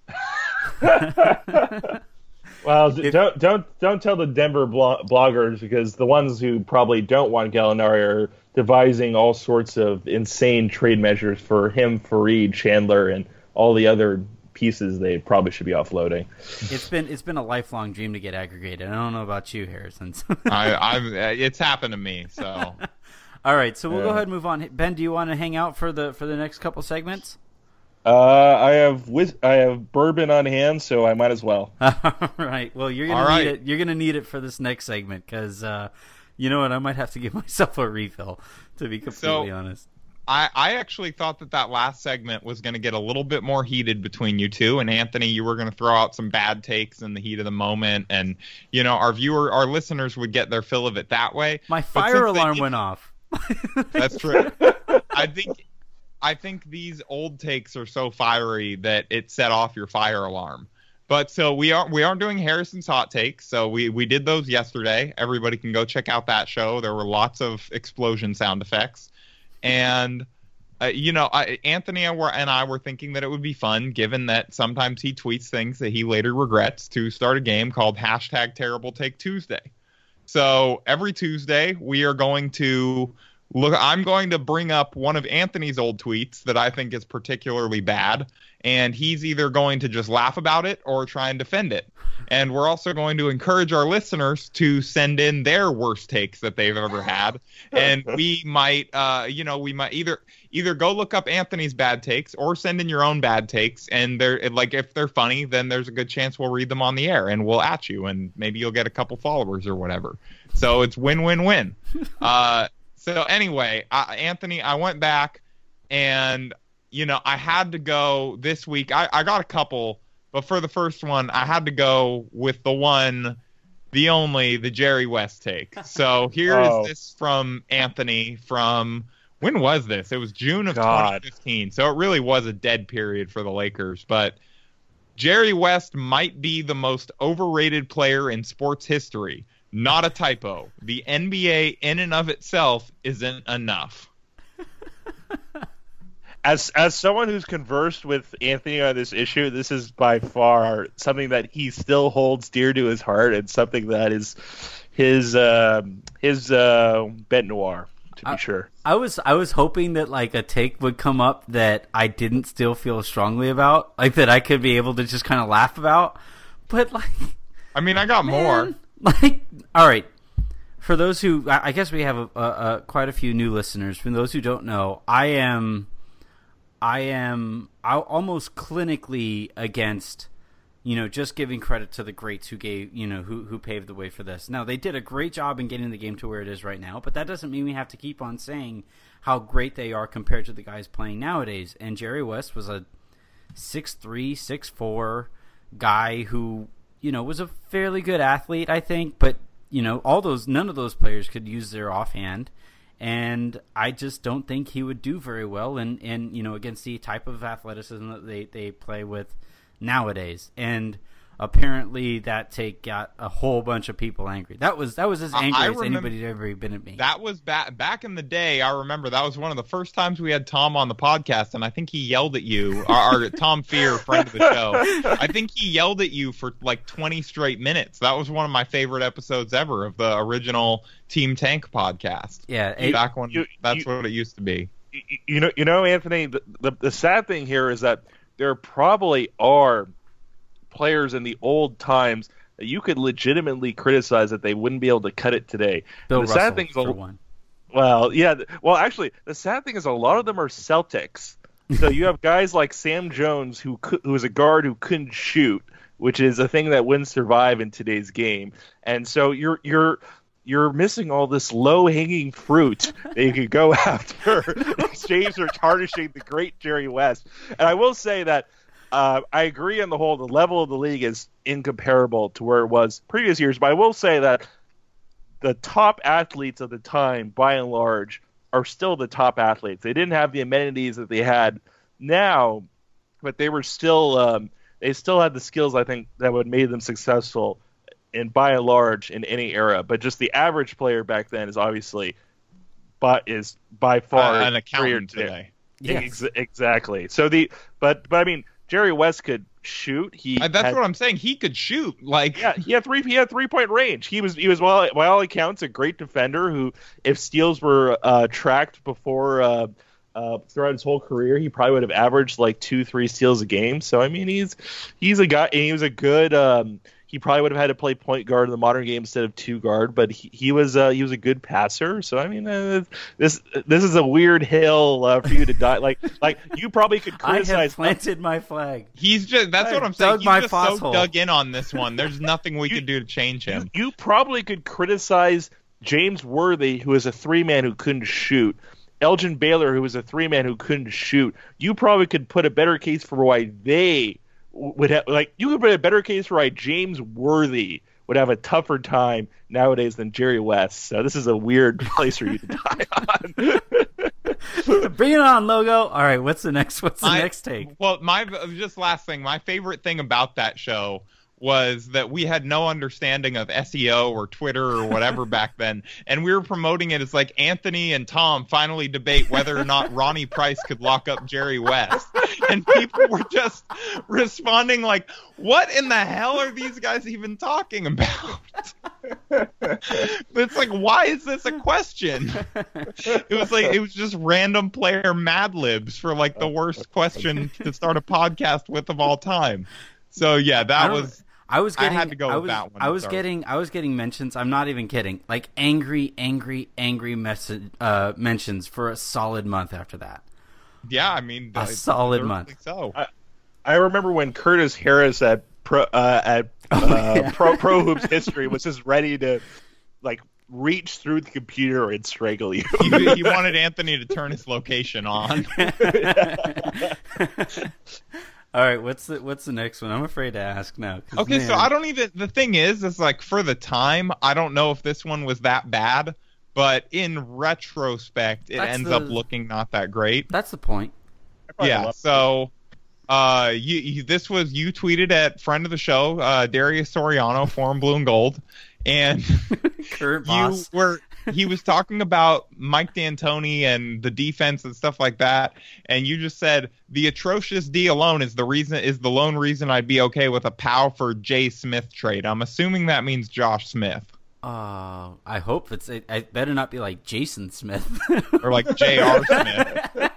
Well, if, don't don't don't tell the Denver blo- bloggers, because the ones who probably don't want Gallinari are devising all sorts of insane trade measures for him, Fareed, Chandler, and all the other pieces they probably should be offloading. It's been it's been a lifelong dream to get aggregated. I don't know about you, Harrison. I, I've it's happened to me. So, all right, so we'll yeah. go ahead and move on. Ben, do you want to hang out for the for the next couple segments? Uh, I have whis- I have bourbon on hand, so I might as well. All right. Well, you're gonna All need right. it. You're gonna need it for this next segment because uh, you know what? I might have to give myself a refill. To be completely So- honest. I, I actually thought that that last segment was going to get a little bit more heated between you two. And Anthony, you were going to throw out some bad takes in the heat of the moment, and you know our viewer, our listeners would get their fill of it that way. My But fire since they alarm did- went off. That's true. I think I think these old takes are so fiery that it set off your fire alarm. But so we are we aren't doing Harrison's hot takes. So we, we did those yesterday. Everybody can go check out that show. There were lots of explosion sound effects. And uh, you know, I, Anthony and I were thinking that it would be fun, given that sometimes he tweets things that he later regrets, to start a game called hashtag Terrible Take Tuesday. So every Tuesday we are going to look. I'm going to bring up one of Anthony's old tweets that I think is particularly bad, and he's either going to just laugh about it or try and defend it. And we're also going to encourage our listeners to send in their worst takes that they've ever had. And we might, uh, you know, we might either either go look up Anthony's bad takes or send in your own bad takes. And they're like, if they're funny, then there's a good chance we'll read them on the air and we'll at you, and maybe you'll get a couple followers or whatever. So it's win-win-win. uh, so anyway, I, Anthony, I went back and, you know, I had to go this week. I, I got a couple. But for the first one, I had to go with the one, the only, the Jerry West take. So here Oh. is this from Anthony from, when was this? It was June of God. twenty fifteen. So it really was a dead period for the Lakers. But Jerry West might be the most overrated player in sports history. Not a typo. The N B A in and of itself isn't enough. As as someone who's conversed with Anthony on this issue, this is by far something that he still holds dear to his heart, and something that is his uh, his uh, bête noire, to be I- sure. I was I was hoping that like a take would come up that I didn't still feel strongly about, like that I could be able to just kind of laugh about. But like, I mean, I got more. man, like, all right. For those who, I I guess we have a, a, a, quite a few new listeners. For those who don't know, I am. I am almost clinically against, you know, just giving credit to the greats who gave, you know, who who paved the way for this. Now, they did a great job in getting the game to where it is right now, but that doesn't mean we have to keep on saying how great they are compared to the guys playing nowadays. And Jerry West was a six three, six four guy who, you know, was a fairly good athlete, I think, but, you know, all those, none of those players could use their offhand. And I just don't think he would do very well in, in you know, against the type of athleticism that they, they play with nowadays. And apparently that take got a whole bunch of people angry. That was that was as I- angry I as remember- anybody had ever been at me. That was back back in the day. I remember that was one of the first times we had Tom on the podcast, and I think he yelled at you, our, our Tom Fear, friend of the show. I think he yelled at you for like twenty straight minutes. That was one of my favorite episodes ever of the original Team Tank podcast. yeah, it- Back when you- that's you- what it used to be. You, you know, you know, Anthony. The, the the sad thing here is that there probably are players in the old times that you could legitimately criticize that they wouldn't be able to cut it today. Bill the Russell, sad thing is, for a, one. well, yeah, th- well, actually, the sad thing is a lot of them are Celtics. So you have guys like Sam Jones, who could, who is a guard who couldn't shoot, which is a thing that wouldn't survive in today's game. And so you're you're you're missing all this low-hanging fruit that you could go after in exchange for tarnishing the great Jerry West. And I will say that uh, I agree on the whole, the level of the league is incomparable to where it was previous years, but I will say that the top athletes of the time, by and large, are still the top athletes. They didn't have the amenities that they had now, but they were still um, they still had the skills, I think, that would make them successful and by and large in any era, but just the average player back then is obviously, but is by far uh, an accountant today. Yes. Ex- exactly. So the but but I mean Jerry West could shoot. He Uh, that's had, what I'm saying. He could shoot. Like yeah, he had three he had three point range. He was he was well by all accounts a great defender who, if steals were uh, tracked before uh, uh, throughout his whole career, he probably would have averaged like two three steals a game. So I mean he's he's a guy and he was a good. Um, He probably would have had to play point guard in the modern game instead of two guard, but he, he was uh, he was a good passer. So I mean, uh, this this is a weird hill uh, for you to die. Like like you probably could I criticize. have planted my flag. he's just that's I what I'm saying. dug He's my just so fosshole. dug in on this one. There's nothing we could do to change you, him. you probably could criticize James Worthy, who is a three man who couldn't shoot. Elgin Baylor, who was a three man who couldn't shoot. You probably could put a better case for why they would have, like, you could put a better case for why James Worthy would have a tougher time nowadays than Jerry West. So this is a weird place for you to die on. Bring it on, Logo. All right, what's the next? What's the My- next take? Well, my just last thing, my favorite thing about that show was that we had no understanding of S E O or Twitter or whatever back then, and we were promoting it as like Anthony and Tom finally debate whether or not Ronnie Price could lock up Jerry West, and people were just responding like, "What in the hell are these guys even talking about?" It's like, why is this a question? It was like it was just random player Mad Libs for like the worst question to start a podcast with of all time. So yeah, I that don't- was. I was I getting. had to go I with was, that one, I was sorry. getting. I was getting mentions. I'm not even kidding. Like angry, angry, angry message uh, mentions for a solid month after that. Yeah, I mean, A uh, solid literally month. So I, I remember when Curtis Harris at Pro uh, at uh, Oh, yeah. Pro Pro Hoops History was just ready to like reach through the computer and strangle you. he, he wanted Anthony to turn his location on. All right, what's the what's the next one? I'm afraid to ask now. 'cause, Okay, so man, I don't even. The thing is, is like for the time, I don't know if this one was that bad, but in retrospect, it That's ends the- up looking not that great. That's the point. Yeah. love- So, uh, you, you this was you tweeted at friend of the show, uh, Darius Soriano, Forum Blue and Gold, and Kurt you Moss. were he was talking about Mike D'Antoni and the defense and stuff like that, and you just said the atrocious D alone is the reason is the lone reason I'd be okay with a Powell for Jay Smith trade. I'm assuming that means Josh Smith Uh, I hope it's. It, it better not be like Jason Smith. or like J R Smith.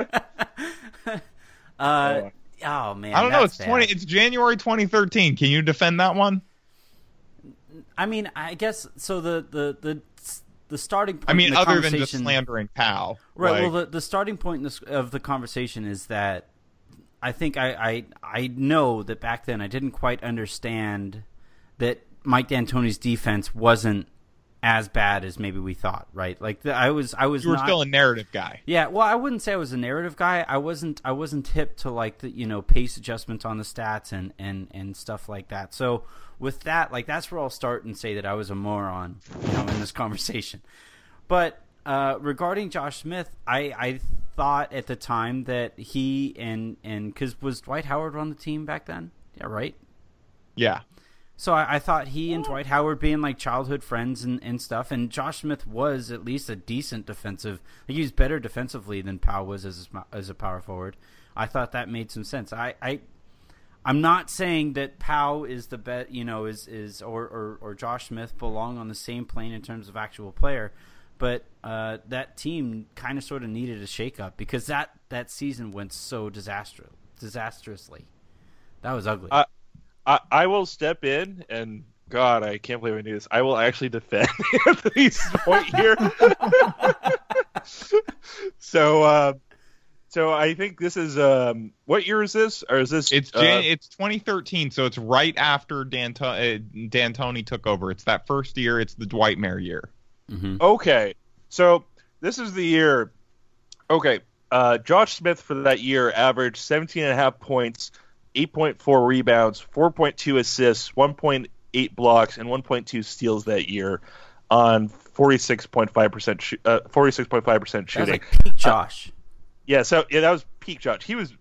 uh, oh man, I don't know. that's It's bad. twenty. It's January twenty thirteen. Can you defend that one? I mean, I guess so. The the the the starting point. I mean, in the other than just conversation- slandering Powell, Right. Like, well, the the starting point in this, of the conversation is that I think I, I I know that back then I didn't quite understand that Mike D'Antoni's defense wasn't as bad as maybe we thought. Right. Like the, I was I was you were not, still a narrative guy. Yeah, well, I wouldn't say I was a narrative guy. I wasn't. I wasn't hip to like the you know pace adjustments on the stats and, and, and stuff like that. So with that, like that's where I'll start and say that I was a moron, you know, in this conversation. But uh, regarding Josh Smith, I, I thought at the time that he and and because was Dwight Howard on the team back then? Yeah, right. Yeah. So I, I thought he and Dwight Howard being like childhood friends and, and stuff, and Josh Smith was at least a decent defensive. Like he was better defensively than Powell was as a, as a power forward. I thought that made some sense. I, I I'm not saying that Powell is the best, you know, is is or, or or Josh Smith belong on the same plane in terms of actual player, but uh, that team kind of sort of needed a shakeup because that that season went so disastrous disastrously. That was ugly. Uh, I, I will step in, and God, I can't believe I knew this. I will actually defend Anthony's point here. so, uh, so I think this is um, what year is this, or is this? It's uh, Jan- it's twenty thirteen, so it's right after D'Anto- uh, D'Antoni took over. It's that first year. It's the Dwight Mayer year. mm-hmm. Okay, so this is the year. Okay, uh, Josh Smith for that year averaged seventeen and a half points, eight point four rebounds, four point two assists, one point eight blocks, and one point two steals that year on forty-six point five percent sh- uh, forty-six point five percent That was shooting. like peak Josh. Yeah, so yeah, that was peak Josh. He was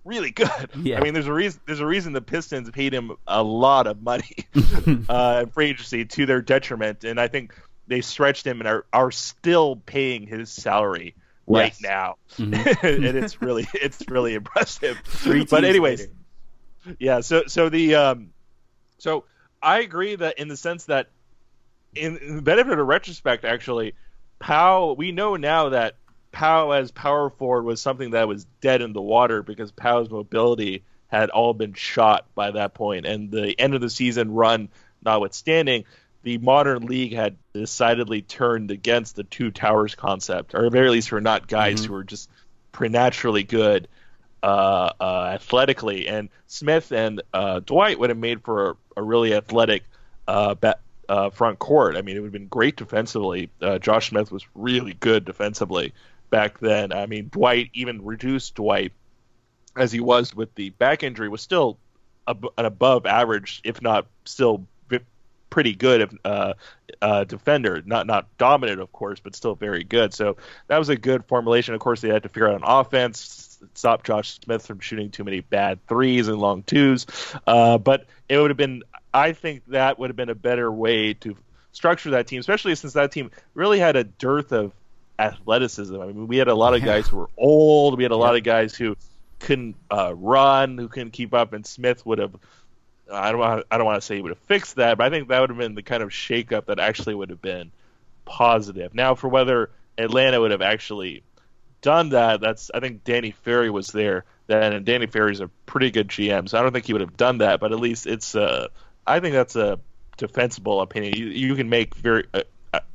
really good. Yeah. I mean, there's a reason. There's a reason the Pistons paid him a lot of money uh, in free agency to their detriment, and I think they stretched him and are, are still paying his salary right yes. now, mm-hmm. and it's really it's really impressive. Three but teams anyways, later. yeah. So so the um, so I agree that in the sense that in, in the benefit of retrospect, actually, Powell. We know now that Powell as power forward was something that was dead in the water because Powell's mobility had all been shot by that point, and the end of the season run notwithstanding, the modern league had decidedly turned against the two towers concept, or at very least were not guys mm-hmm. who were just preternaturally good uh, uh, athletically. And Smith and uh, Dwight would have made for a, a really athletic uh, ba- uh, front court. I mean, it would have been great defensively. Uh, Josh Smith was really good defensively back then. I mean, Dwight, even reduced Dwight as he was with the back injury, was still ab- an above average, if not still pretty good uh, uh, defender. Not not dominant, of course, but still very good. So that was a good formulation. Of course, they had to figure out an offense, stop Josh Smith from shooting too many bad threes and long twos. Uh, but it would have been, I think that would have been a better way to structure that team, especially since that team really had a dearth of athleticism. I mean, we had a lot of guys who were old. We had a lot of guys who couldn't uh, run, who couldn't keep up, and Smith would have. I don't want. I don't want to say he would have fixed that, but I think that would have been the kind of shakeup that actually would have been positive. Now, for whether Atlanta would have actually done that, that's. I think Danny Ferry was there then, and Danny Ferry's a pretty good G M, so I don't think he would have done that. But at least it's. Uh, I think that's a defensible opinion. You, you can make very. Uh,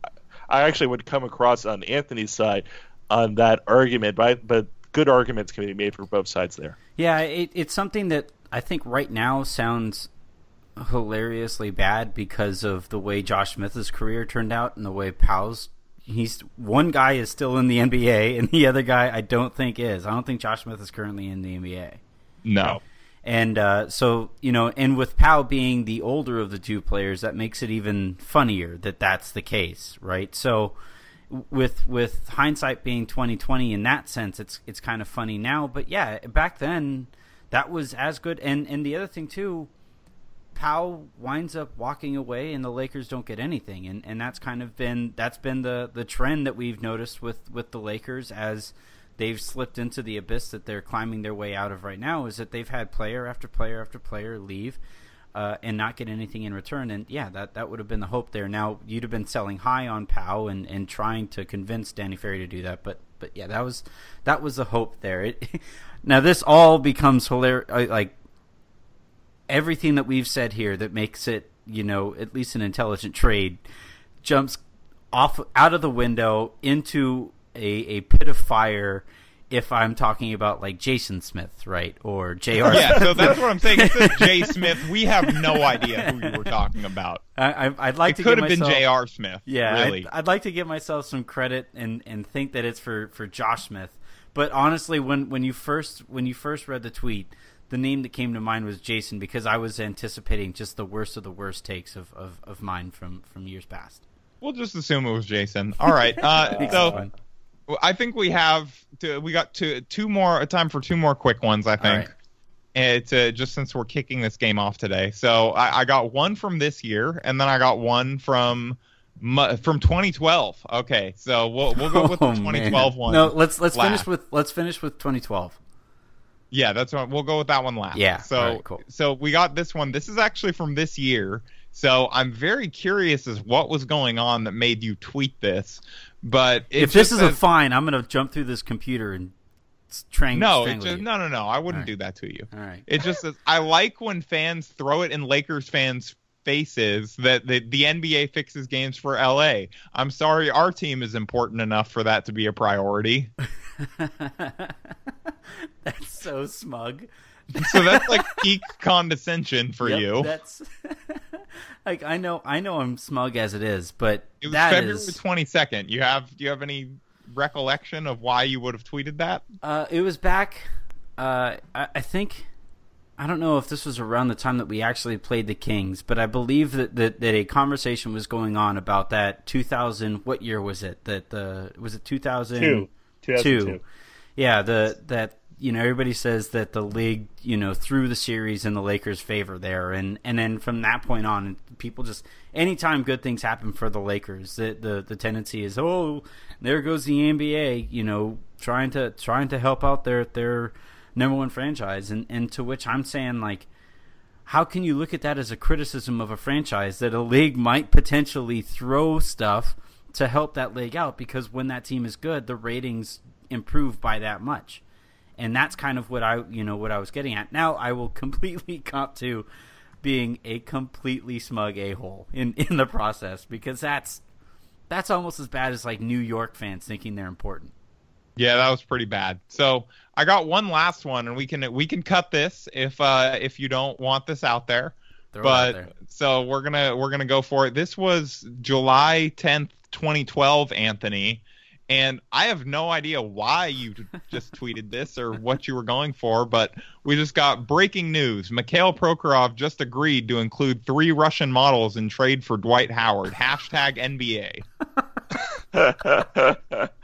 I actually would come across on Anthony's side on that argument, but but good arguments can be made for both sides there. Yeah, it, it's something that I think right now sounds hilariously bad because of the way Josh Smith's career turned out and the way Powell's. He's one guy is still in the N B A and the other guy I don't think is. I don't think Josh Smith is currently in the N B A. No. And uh, so, you know, and with Powell being the older of the two players, that makes it even funnier that that's the case, right? So with with hindsight being twenty twenty in that sense, it's it's kind of funny now. But yeah, back then that was as good. And, and the other thing too, Powell winds up walking away and the Lakers don't get anything. And, and that's kind of been that's been the, the trend that we've noticed with, with the Lakers as they've slipped into the abyss that they're climbing their way out of right now, is that they've had player after player after player leave uh, and not get anything in return. And, yeah, that, that would have been the hope there. Now, you'd have been selling high on Powell and, and trying to convince Danny Ferry to do that. But, but yeah, that was that was the hope there. It, now, this all becomes hilarious. Like, everything that we've said here that makes it, you know, at least an intelligent trade jumps off out of the window into A, a pit of fire if I'm talking about like Jason Smith, right, or J R. Yeah, so that's what I'm saying. It says Jay Smith. We have no idea who you were talking about. I, I, I'd like it to. Could give have myself, been J R. Smith. Yeah, really. I'd, I'd like to give myself some credit and, and think that it's for, for Josh Smith. But honestly, when, when you first when you first read the tweet, the name that came to mind was Jason because I was anticipating just the worst of the worst takes of, of, of mine from, from years past. We'll just assume it was Jason. All right. Uh, so. I think we have to, we got two two more time for two more quick ones. I think right. It's uh, just since we're kicking this game off today. So I, I got one from this year, and then I got one from from twenty twelve. Okay, so we'll we'll go with the oh, twenty twelve man. one. No, let's let's last. finish with let's finish with twenty twelve. Yeah, that's what we'll go with that one last. Yeah. So all right, cool. So we got this one. This is actually from this year. So I'm very curious as what was going on that made you tweet this. But if this is says, a fine, I'm going to jump through this computer and trang- no, strangle just, you. No, no, no. I wouldn't right. do that to you. All right. It just says, I like when fans throw it in Lakers fans' faces that the, the N B A fixes games for L A. I'm sorry, our team is important enough for that to be a priority. That's so smug. So that's like peak condescension for yep, you. That's like I know I know I'm smug as it is, but it was that February is... twenty-second. You have do you have any recollection of why you would have tweeted that? Uh, it was back. Uh, I, I think I don't know if this was around the time that we actually played the Kings, but I believe that that, that a conversation was going on about that two thousand. What year was it? That the was it two thousand two. two thousand two. Yeah, the that. you know, everybody says that the league, you know, threw the series in the Lakers' favor there, and, and then from that point on, people just anytime good things happen for the Lakers, the the, the tendency is, oh, there goes the N B A, you know, trying to trying to help out their their number one franchise, and and to which I'm saying, like, how can you look at that as a criticism of a franchise that a league might potentially throw stuff to help that league out, because when that team is good, the ratings improve by that much. And that's kind of what I, you know, what I was getting at. Now I will completely cop to being a completely smug a-hole in, in the process, because that's that's almost as bad as like New York fans thinking they're important. Yeah, that was pretty bad. So I got one last one, and we can we can cut this if uh, if you don't want this out there. Throw but it out there. So we're gonna we're gonna go for it. This was July tenth, twenty twelve, Anthony. And I have no idea why you just tweeted this or what you were going for, but we just got breaking news. Mikhail Prokhorov just agreed to include three Russian models in trade for Dwight Howard. Hashtag N B A. That's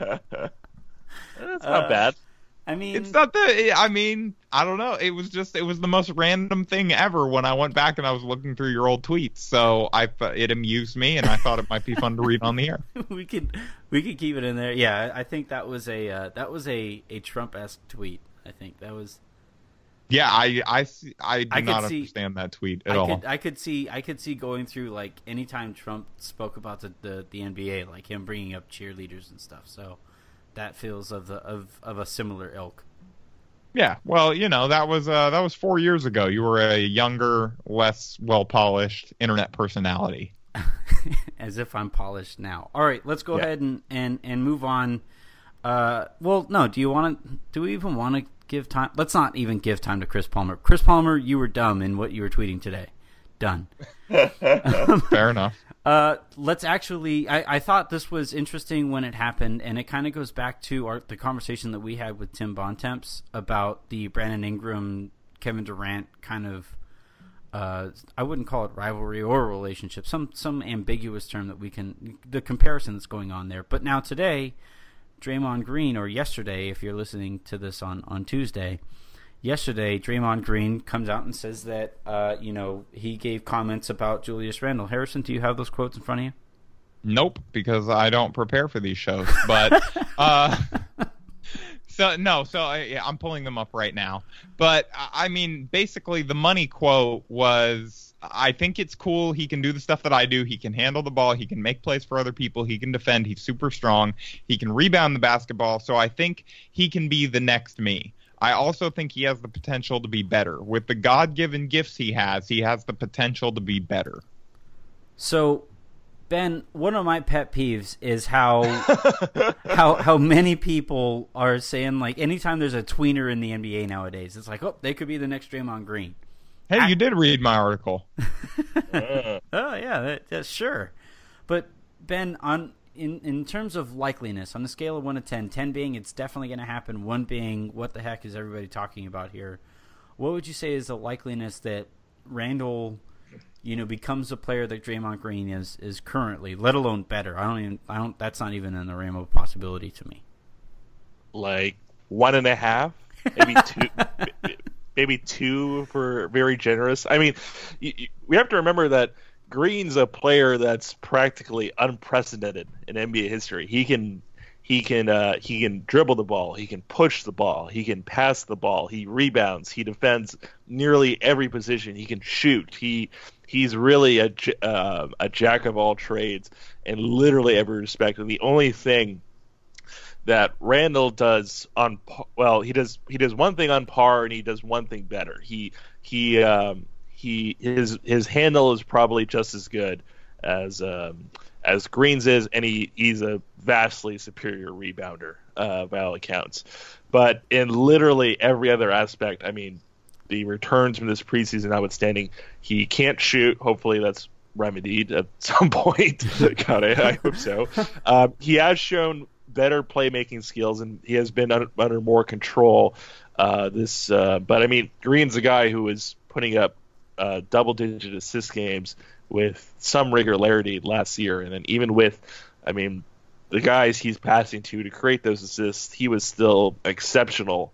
not Uh, bad. I mean, It's not the, I mean, I don't know. It was just, it was the most random thing ever when I went back and I was looking through your old tweets. So I, it amused me, and I thought it might be fun to read on the air. we could we could keep it in there. Yeah, I think that was a uh, that was a, a Trump-esque tweet. I think that was. Yeah, I, I, see- I do I could not see- understand that tweet at I all. could I could see I could see going through, like, anytime Trump spoke about the, the, the N B A, like him bringing up cheerleaders and stuff. So that feels of the of, of a similar ilk. Yeah, well, you know, that was uh, that was four years ago. You were a younger, less well-polished internet personality. As if I'm polished now. All right, let's go Yeah. ahead and, and, and move on. Uh, well, no, do you want to? Do we even want to give time? Let's not even give time to Chris Palmer. Chris Palmer, you were dumb in what you were tweeting today. Done. Fair enough. Uh, let's actually. I, I thought this was interesting when it happened, and it kind of goes back to our, the conversation that we had with Tim Bontemps about the Brandon Ingram, Kevin Durant kind of. Uh, I wouldn't call it rivalry or relationship. Some some ambiguous term that we can. The comparison that's going on there. But now today, Draymond Green, or yesterday, if you're listening to this on, on Tuesday, yesterday Draymond Green comes out and says that uh, you know he gave comments about Julius Randle. Harrison, do you have those quotes in front of you? Nope, because I don't prepare for these shows. But uh, so no, so I, yeah, I'm pulling them up right now. But I mean, basically, the money quote was, "I think it's cool. He can do the stuff that I do. He can handle the ball. He can make plays for other people. He can defend. He's super strong. He can rebound the basketball. So I think he can be the next me. I also think he has the potential to be better. With the God-given gifts he has, he has the potential to be better." So, Ben, one of my pet peeves is how how how many people are saying, like, anytime there's a tweener in the N B A nowadays, it's like, oh, they could be the next Draymond Green. Hey, I- you did read my article. Uh, Oh yeah, that, that, sure. But Ben, on in in terms of likeliness, on a scale of one to ten, ten being it's definitely going to happen, one being what the heck is everybody talking about here? What would you say is the likeliness that Randall, you know, becomes a player that Draymond Green is is currently, let alone better? I don't even I don't. That's not even in the realm of possibility to me. like one and a half, maybe two, maybe two for very generous. I mean, you, you, we have to remember that Green's a player that's practically unprecedented in N B A history. He can he can uh, he can dribble the ball, he can push the ball, he can pass the ball, he rebounds, he defends nearly every position, he can shoot. He he's really a j- uh, a jack of all trades in literally every respect. And the only thing that Randall does on well, he does he does one thing on par, and he does one thing better. He he um, he his his handle is probably just as good as um, as Green's is, and he, he's a vastly superior rebounder uh, by all accounts. But in literally every other aspect, I mean, the returns from this preseason notwithstanding, he can't shoot. Hopefully that's remedied at some point. God, I, I hope so. Um, he has shown better playmaking skills, and he has been under, under more control. Uh, this, uh, but I mean, Green's a guy who is putting up uh, double-digit assist games with some regularity last year, and then even with, I mean, the guys he's passing to to create those assists, he was still exceptional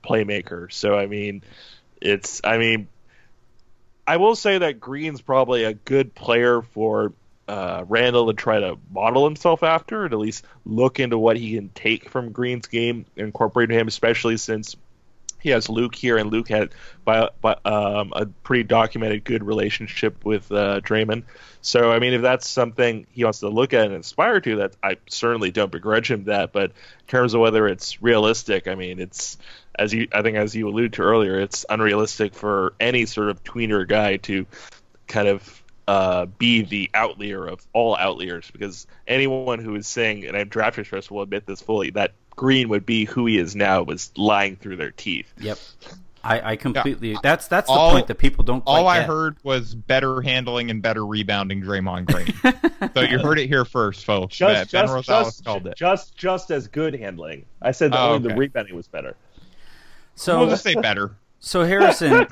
playmaker. So I mean, it's I mean, I will say that Green's probably a good player for uh, Randall to try to model himself after, and at least look into what he can take from Green's game, incorporate him, especially since he has Luke here, and Luke had by, by, um, a pretty documented good relationship with uh, Draymond. So, I mean, if that's something he wants to look at and aspire to, that I certainly don't begrudge him that. But in terms of whether it's realistic, I mean, it's as you I think as you alluded to earlier, it's unrealistic for any sort of tweener guy to kind of uh, be the outlier of all outliers, because anyone who is saying, and I'm draft stress will admit this fully, that Green would be who he is now was lying through their teeth. Yep. I, I completely yeah. that's that's all, the point that people don't quite all I get. heard was better handling and better rebounding Draymond Green. So you heard it here first, folks. Just, Ben just, Rosales just, called it. Just just as good handling. I said that oh, only okay. the rebounding was better. So we'll just say better. So Harrison,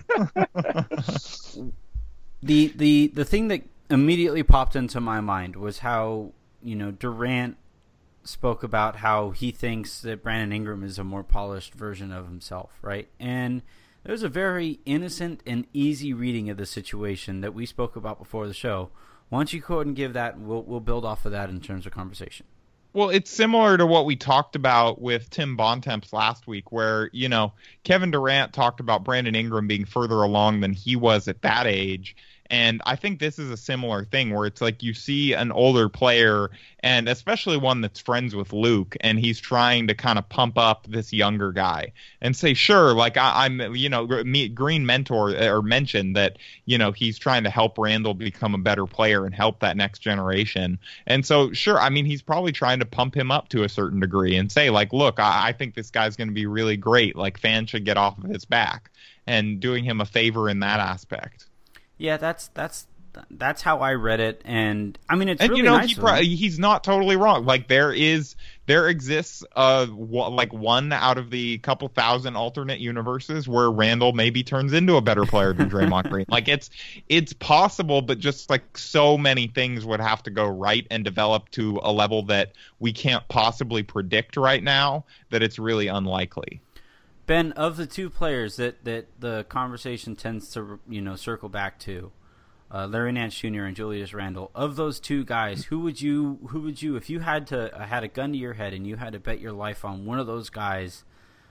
the the the thing that immediately popped into my mind was how, you know, Durant spoke about how he thinks that Brandon Ingram is a more polished version of himself, right? And there's a very innocent and easy reading of the situation that we spoke about before the show. Why don't you go ahead and give that, and we'll, we'll build off of that in terms of conversation. Well, it's similar to what we talked about with Tim Bontemps last week, where, you know, Kevin Durant talked about Brandon Ingram being further along than he was at that age. And I think this is a similar thing where it's like you see an older player, and especially one that's friends with Luke, and he's trying to kind of pump up this younger guy and say, sure, like I, I'm, you know, me, Green mentor or mentioned that, you know, he's trying to help Randall become a better player and help that next generation. And so, sure, I mean, he's probably trying to pump him up to a certain degree and say, like, look, I, I think this guy's going to be really great. Like, fans should get off of his back, and doing him a favor in that aspect. Yeah, that's that's that's how I read it, and I mean it's and really you know nice. he pro- he's not totally wrong. Like there is there exists uh w- like one out of the couple thousand alternate universes where Randall maybe turns into a better player than Draymond Green. Like it's it's possible, but just like so many things would have to go right and develop to a level that we can't possibly predict right now, that it's really unlikely. Ben, of the two players that, that the conversation tends to, you know, circle back to, uh, Larry Nance Junior and Julius Randle, of those two guys, who would you, who would you, if you had to uh, had a gun to your head and you had to bet your life on one of those guys,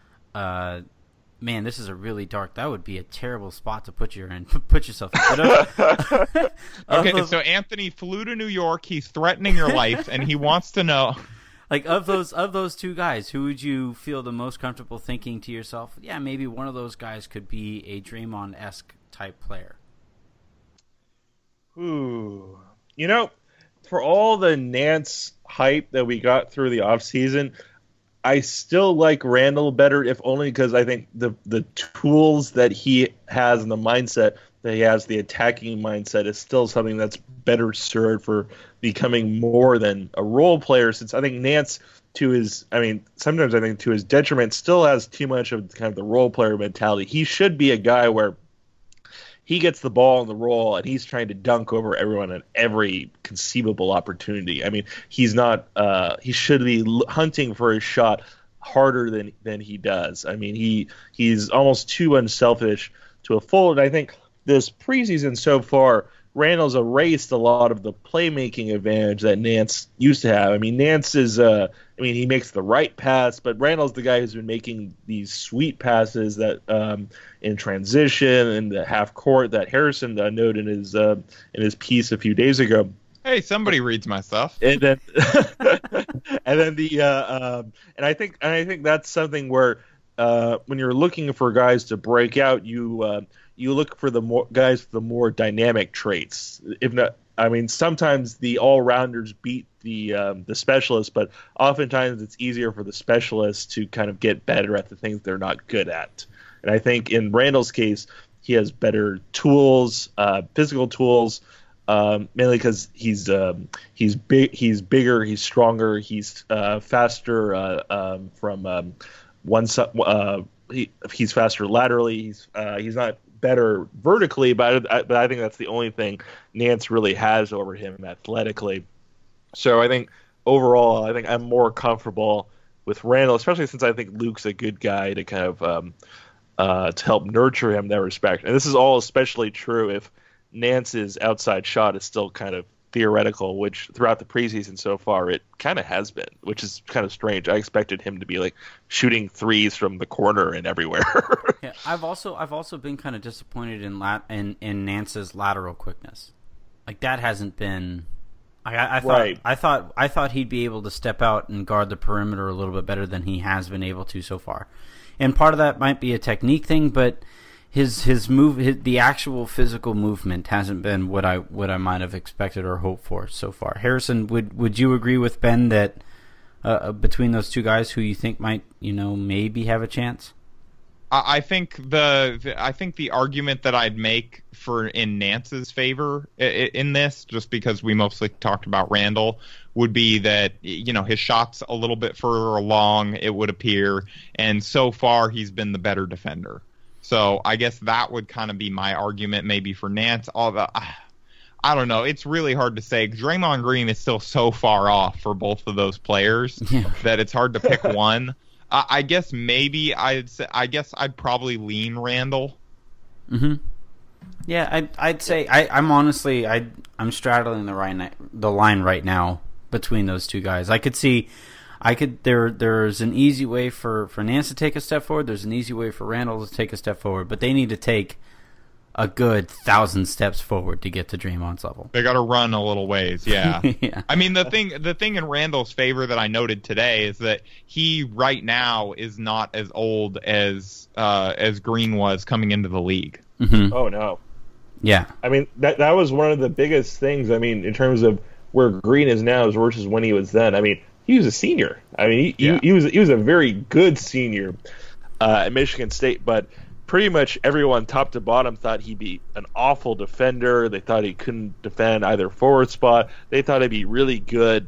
uh, man, this is a really dark. That would be a terrible spot to put you in. Put yourself in. But of, okay, of, so Anthony flew to New York. He's threatening your life, and he wants to know. Like, of those of those two guys, who would you feel the most comfortable thinking to yourself, yeah, maybe one of those guys could be a Draymond-esque type player? Ooh. You know, for all the Nance hype that we got through the offseason, I still like Randall better, if only because I think the, the tools that he has and the mindset that he has, the attacking mindset, is still something that's better served for becoming more than a role player, since I think Nance, to his, I mean, sometimes I think to his detriment, still has too much of kind of the role player mentality. He should be a guy where he gets the ball in the roll and he's trying to dunk over everyone at every conceivable opportunity. I mean, he's not, uh, he should be hunting for his shot harder than, than he does. I mean, he he's almost too unselfish to a fault. And I think this preseason so far, Randall's erased a lot of the playmaking advantage that Nance used to have. I mean, Nance is, uh, I mean, he makes the right pass, but Randall's the guy who's been making these sweet passes that um, in transition and the half court that Harrison uh, noted in his uh, in his piece a few days ago. Hey, somebody reads my stuff. And then, and then the, uh, um, and I think, and I think that's something where uh, when you're looking for guys to break out, you. Uh, You look for the more guys with the more dynamic traits. If not, I mean, sometimes the all-rounders beat the um, the specialists, but oftentimes it's easier for the specialists to kind of get better at the things they're not good at. And I think in Randall's case, he has better tools, uh, physical tools, um, mainly because he's um, he's big, he's bigger, he's stronger, he's uh, faster uh, um, from um, one side. Uh, he, he's faster laterally. He's uh, he's not better vertically, but I, but I think that's the only thing Nance really has over him athletically. So I think overall, I think I'm more comfortable with Randle, especially since I think Luke's a good guy to kind of um, uh, to help nurture him in that respect. And this is all especially true if Nance's outside shot is still kind of theoretical, which throughout the preseason so far it kind of has been, which is kind of strange. I expected him to be like shooting threes from the corner and everywhere. yeah, I've also I've also been kind of disappointed in lat in, in Nance's lateral quickness. Like that hasn't been. I, I thought right. I thought I thought he'd be able to step out and guard the perimeter a little bit better than he has been able to so far, and part of that might be a technique thing, but his his move his, the actual physical movement hasn't been what I what I might have expected or hoped for so far. Harrison, would would you agree with Ben that uh, between those two guys, who you think might you know maybe have a chance? I think the I think the argument that I'd make for in Nance's favor in this, just because we mostly talked about Randle, would be that you know his shot's a little bit further along, it would appear, and so far he's been the better defender. So I guess that would kind of be my argument maybe for Nance. Although I don't know, it's really hard to say. Draymond Green is still so far off for both of those players yeah. that it's hard to pick one. Uh, I guess maybe I'd say, I guess I'd probably lean Randle. Mm-hmm. Yeah, I'd I'd say I, I'm honestly I I'm straddling the right the line right now between those two guys. I could see, I could there there's an easy way for, for Nance to take a step forward. There's an easy way for Randle to take a step forward, but they need to take a good thousand steps forward to get to Draymond's level. They got to run a little ways, yeah. yeah. I mean, the thing the thing in Randle's favor that I noted today is that he right now is not as old as uh, as Green was coming into the league. Mm-hmm. Oh no. Yeah. I mean, that that was one of the biggest things. I mean, in terms of where Green is now versus when he was then. I mean, he was a senior. I mean, he, yeah. he, he was he was a very good senior uh, at Michigan State, but pretty much everyone top to bottom thought he'd be an awful defender. They thought he couldn't defend either forward spot. They thought he'd be really good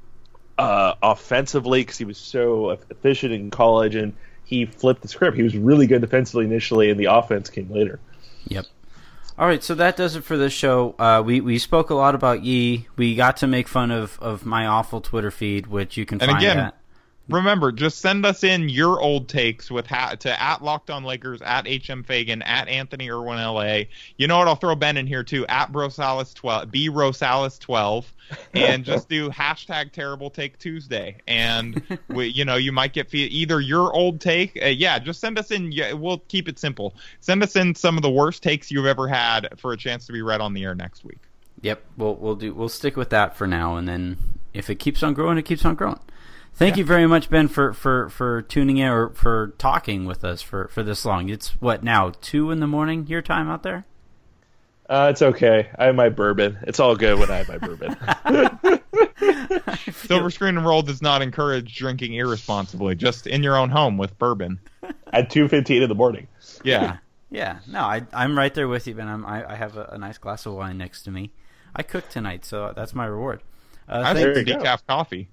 uh, offensively because he was so efficient in college, and he flipped the script. He was really good defensively initially, and the offense came later. Yep. All right, so that does it for this show. Uh, we we spoke a lot about Yee. We got to make fun of, of my awful Twitter feed, which you can and find again, at. Remember, just send us in your old takes with ha- to at Locked On Lakers, at H M Fagan, at Anthony Irwin L A. You know what? I'll throw Ben in here too. At Brosalis twelve, B Rosalis twelve, and just do hashtag Terrible Take Tuesday. And we, you know, you might get fe- either your old take. Uh, yeah, just send us in. Yeah, we'll keep it simple. Send us in some of the worst takes you've ever had for a chance to be read on the air next week. Yep, we'll we'll do. We'll stick with that for now, and then if it keeps on growing, it keeps on growing. Thank yeah. you very much, Ben, for, for, for tuning in or for talking with us for, for this long. It's, what, now, two in the morning, your time out there? Uh, it's okay. I have my bourbon. It's all good when I have my bourbon. Silver Screen and Roll does not encourage drinking irresponsibly, just in your own home with bourbon. At two fifteen in the morning. Yeah. Yeah. No, I, I'm right there with you, Ben. I'm, I, I have a, a nice glass of wine next to me. I cooked tonight, so that's my reward. Uh, I drink decaf coffee.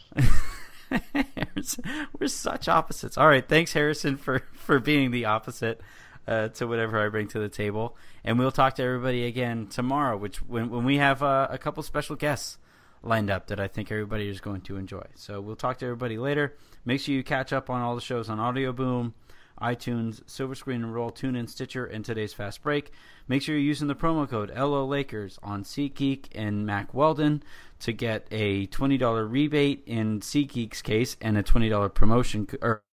We're such opposites. All right, thanks, Harrison, for, for being the opposite uh, to whatever I bring to the table. And we'll talk to everybody again tomorrow, which when when we have uh, a couple special guests lined up that I think everybody is going to enjoy. So we'll talk to everybody later. Make sure you catch up on all the shows on Audio Boom, iTunes, Silver Screen and Roll, TuneIn, Stitcher, and today's Fast Break. Make sure you're using the promo code L O Lakers on SeatGeek and Mack Weldon to get a twenty dollars rebate in SeatGeek's case and a twenty dollars promotion or